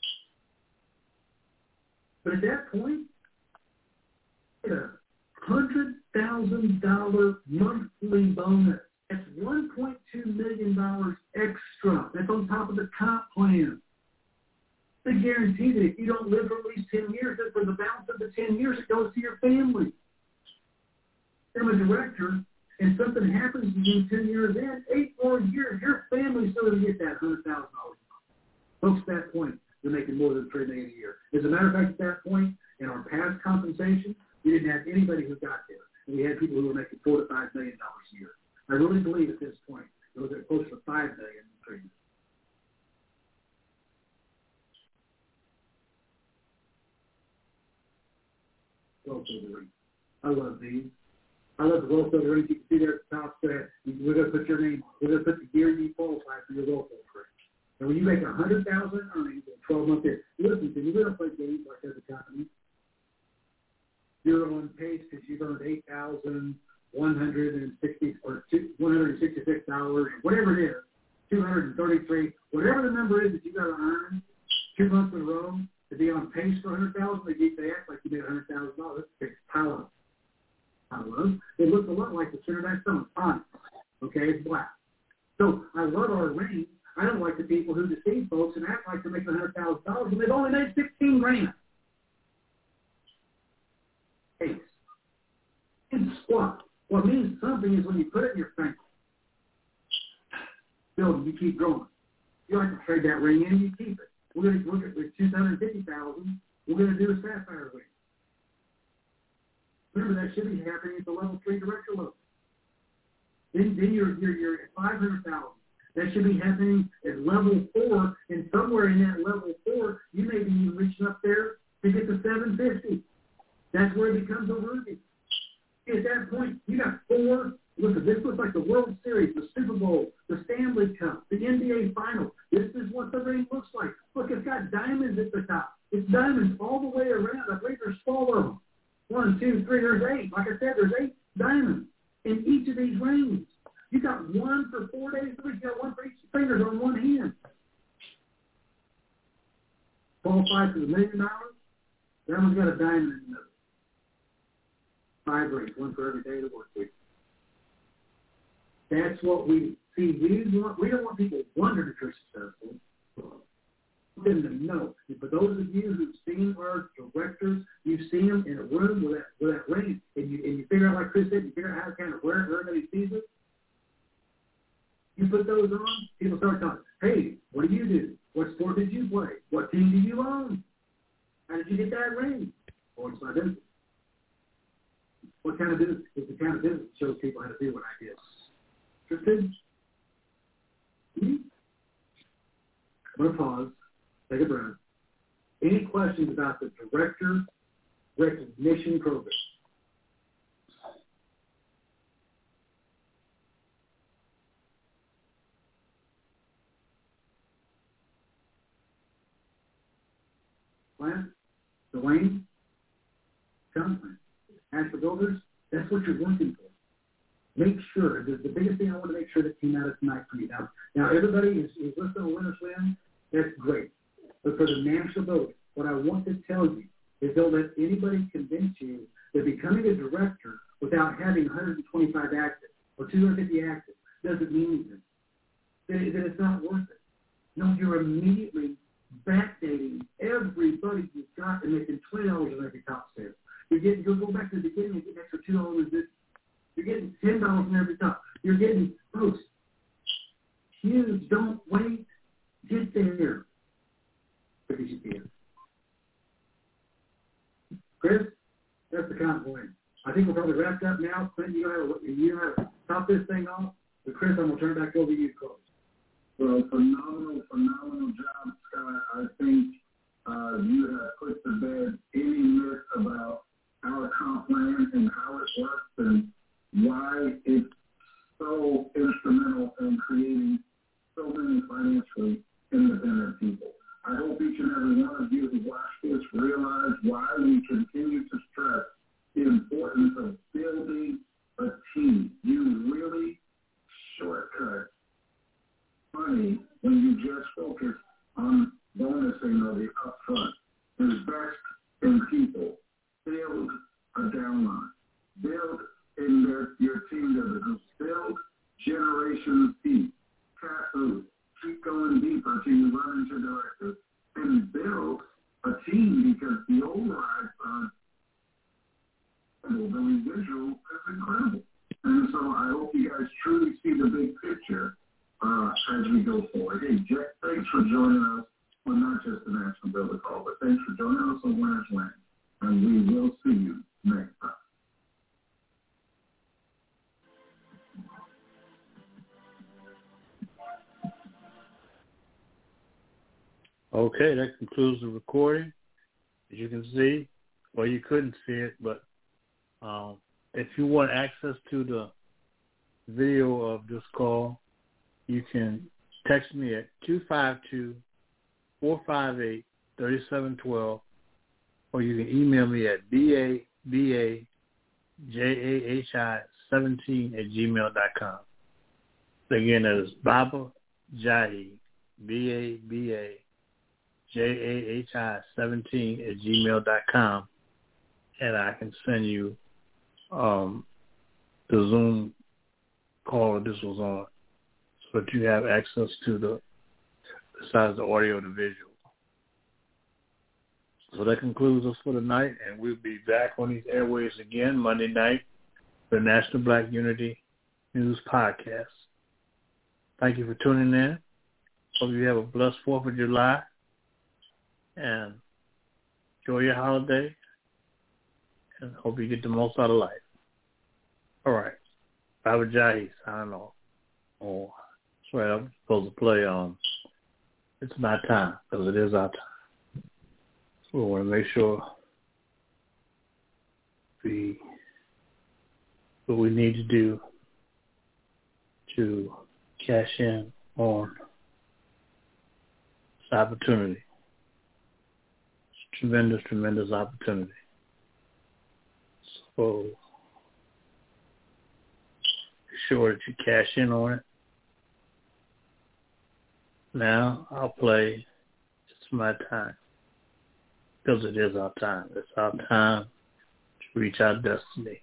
But at that point, it's a $100,000 monthly bonus. That's $1.2 million extra. That's on top of the comp plan. They guarantee that if you don't live for at least 10 years, that for the balance of the 10 years, it goes to your family. If I'm a director, and something happens to you 10 years in, 8 more years, your family's still going to get that $100,000. Folks, at that point, they're making more than $3 million a year. As a matter of fact, at that point, in our past compensation, we didn't have anybody who got there. And we had people who were making $4 to $5 million a year. I really believe at this point, it was close to $5 million in 3 years. Welfare rate. I love these. I love the welfare rate. You can see there at the top that we're going to put your name on. We're going to put the year you qualify for your welfare rate. And when you make 100,000 earnings in a 12-month period, listen, can you really play games like as a company? You're on pace because you've earned $8,160 or $166, whatever it is, 233, whatever the number is that you got to earn 2 months in a row to be on pace for 100,000. They act like you made $100,000. It's power. It looks a lot like the center of that stone. Fine. Okay, it's black. So I love our range. I don't like the people who deceive folks and act like they're making $100,000 and they've only made $16,000. Pace. And squat. What means something is when you put it in your bank. Building, you keep growing. You like to trade that ring in, you keep it. We're going to look at the $250,000. We're going to do a sapphire ring. Remember, that should be happening at the level 3 director level. Then you're at $500,000. That should be happening at level 4, and somewhere in that level 4, you may be even reaching up there to get to $750,000. That's where it becomes a ruby. At that point, you got 4. Look, this looks like the World Series, the Super Bowl, the Stanley Cup, the NBA Finals. This is what the ring looks like. Look, it's got diamonds at the top. It's diamonds all the way around. I believe there's 4 of them. 1, 2, 3, there's 8. Like I said, there's 8 diamonds. in each of these rings. You got one for 4 days a week. You got one for each fingers on one hand. Qualified for the $1 million. That one's got a diamond in the middle. 5 rings, one for every day of the work week. That's what we see. We don't want people wondering if you're successful. We want them to know. And for those of you who've seen our directors, you've seen them in a room with that ring, and you figure out, like Chris said, you figure out how to kind of wear it, everybody sees it. You put those on, people start talking, hey, what do you do? What sport did you play? What team do you own? How did you get that ring? Oh, it's my business. What kind of business? It's the kind of business that shows people how to do what I did. Interested? I'm going to pause, take a breath. Any questions about the Director Recognition Program? Plant? Dwayne? Come. Ask for builders? That's what you're working for. Make sure, the biggest thing I want to make sure that came out of tonight for you. Now everybody is listening to Winners Win. That's great. But for the national vote, what I want to tell you is don't let anybody convince you that becoming a director without having 125 active or 250 active doesn't mean anything. That it's not worth it. No, you're immediately backdating everybody you've got and making $20 on every top sale. You'll go back to the beginning and get an extra $2. You're getting $10 on every top. You're getting, folks, huge. Don't wait. Get there. Because you can. Chris, that's the compliment. I think we're probably wrapped up now. Clinton, you know how to top this thing off. But Chris, I'm going to turn it back over to you, Coach. Well, phenomenal job, Scott. I think you have put to bed any myth about our comp plan and how it works and why it's so instrumental in creating so many financially independent people. I hope each and every one of you who watch this realize why we continue to stress the importance of building a team. You really shortcut money when you just focus on bonusing or the upfront. Invest in people. Build a downline. Build in your team builders. Build generations deep. Castle. Keep going deeper till you run into directors. And build a team because the override fund, the residual is incredible. And so I hope you guys truly see the big picture as we go forward. Hey, Jack, thanks for joining us. Well, not just the National Builder Call, but thanks for joining us on Winners Win. And we will see you next time. Okay, that concludes the recording. As you can see, well, you couldn't see it, but if you want access to the video of this call, you can text me at 252-458-3712, or you can email me at babajahi17@gmail.com. Again, that is Baba Jahi, BABAJAHI17@gmail.com, and I can send you the Zoom call that this was on, so that you have access to besides the audio and the visual. So that concludes us for tonight, and we'll be back on these airwaves again Monday night for the National Black Unity News Podcast. Thank you for tuning in. Hope you have a blessed 4th of July, and enjoy your holiday, and hope you get the most out of life. All right. Baba Jahi, signing off. Oh, that's right. I'm supposed to play It's My Time, because it is our time. So we want to make sure what we need to do to cash in on this opportunity. It's a tremendous, tremendous opportunity. So sure that you cash in on it. Now I'll play It's My Time, because it is our time. It's our time to reach our destiny.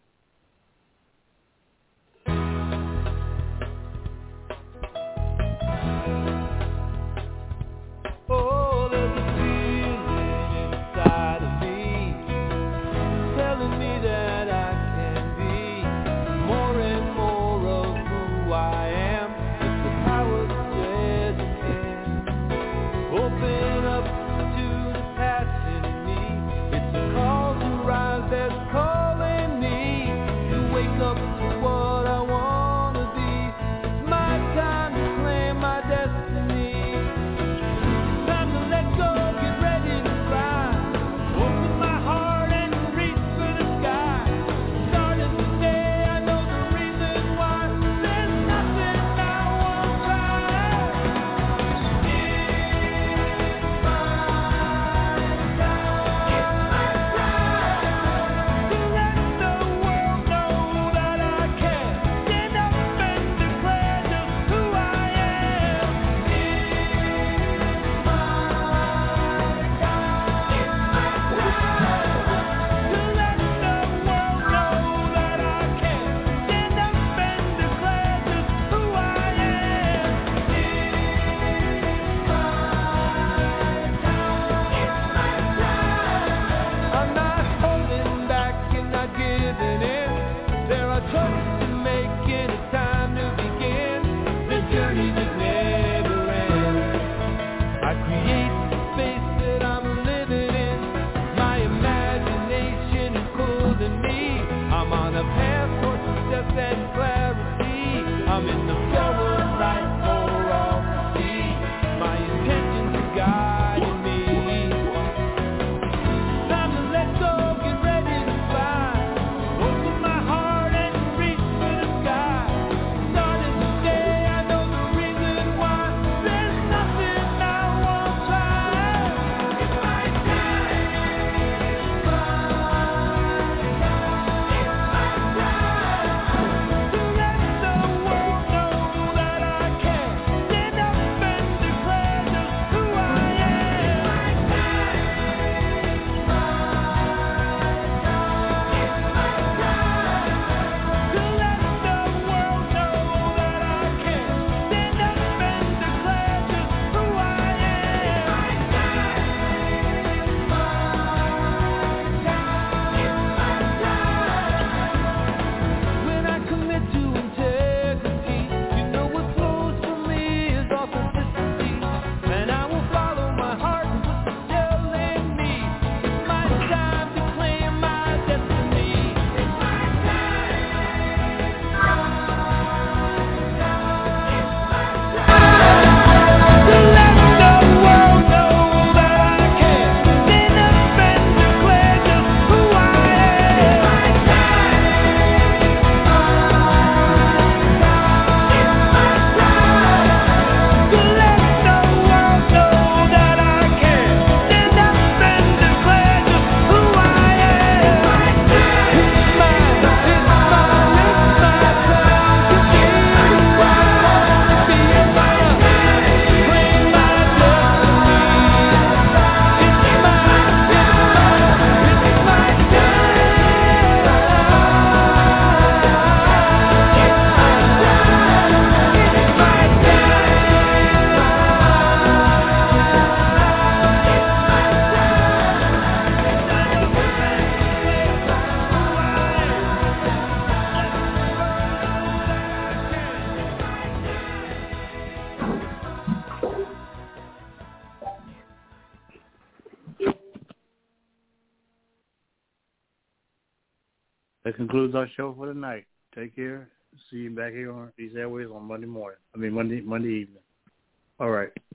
That concludes our show for tonight. Take care. See you back here on these airways on Monday morning. Monday evening. All right.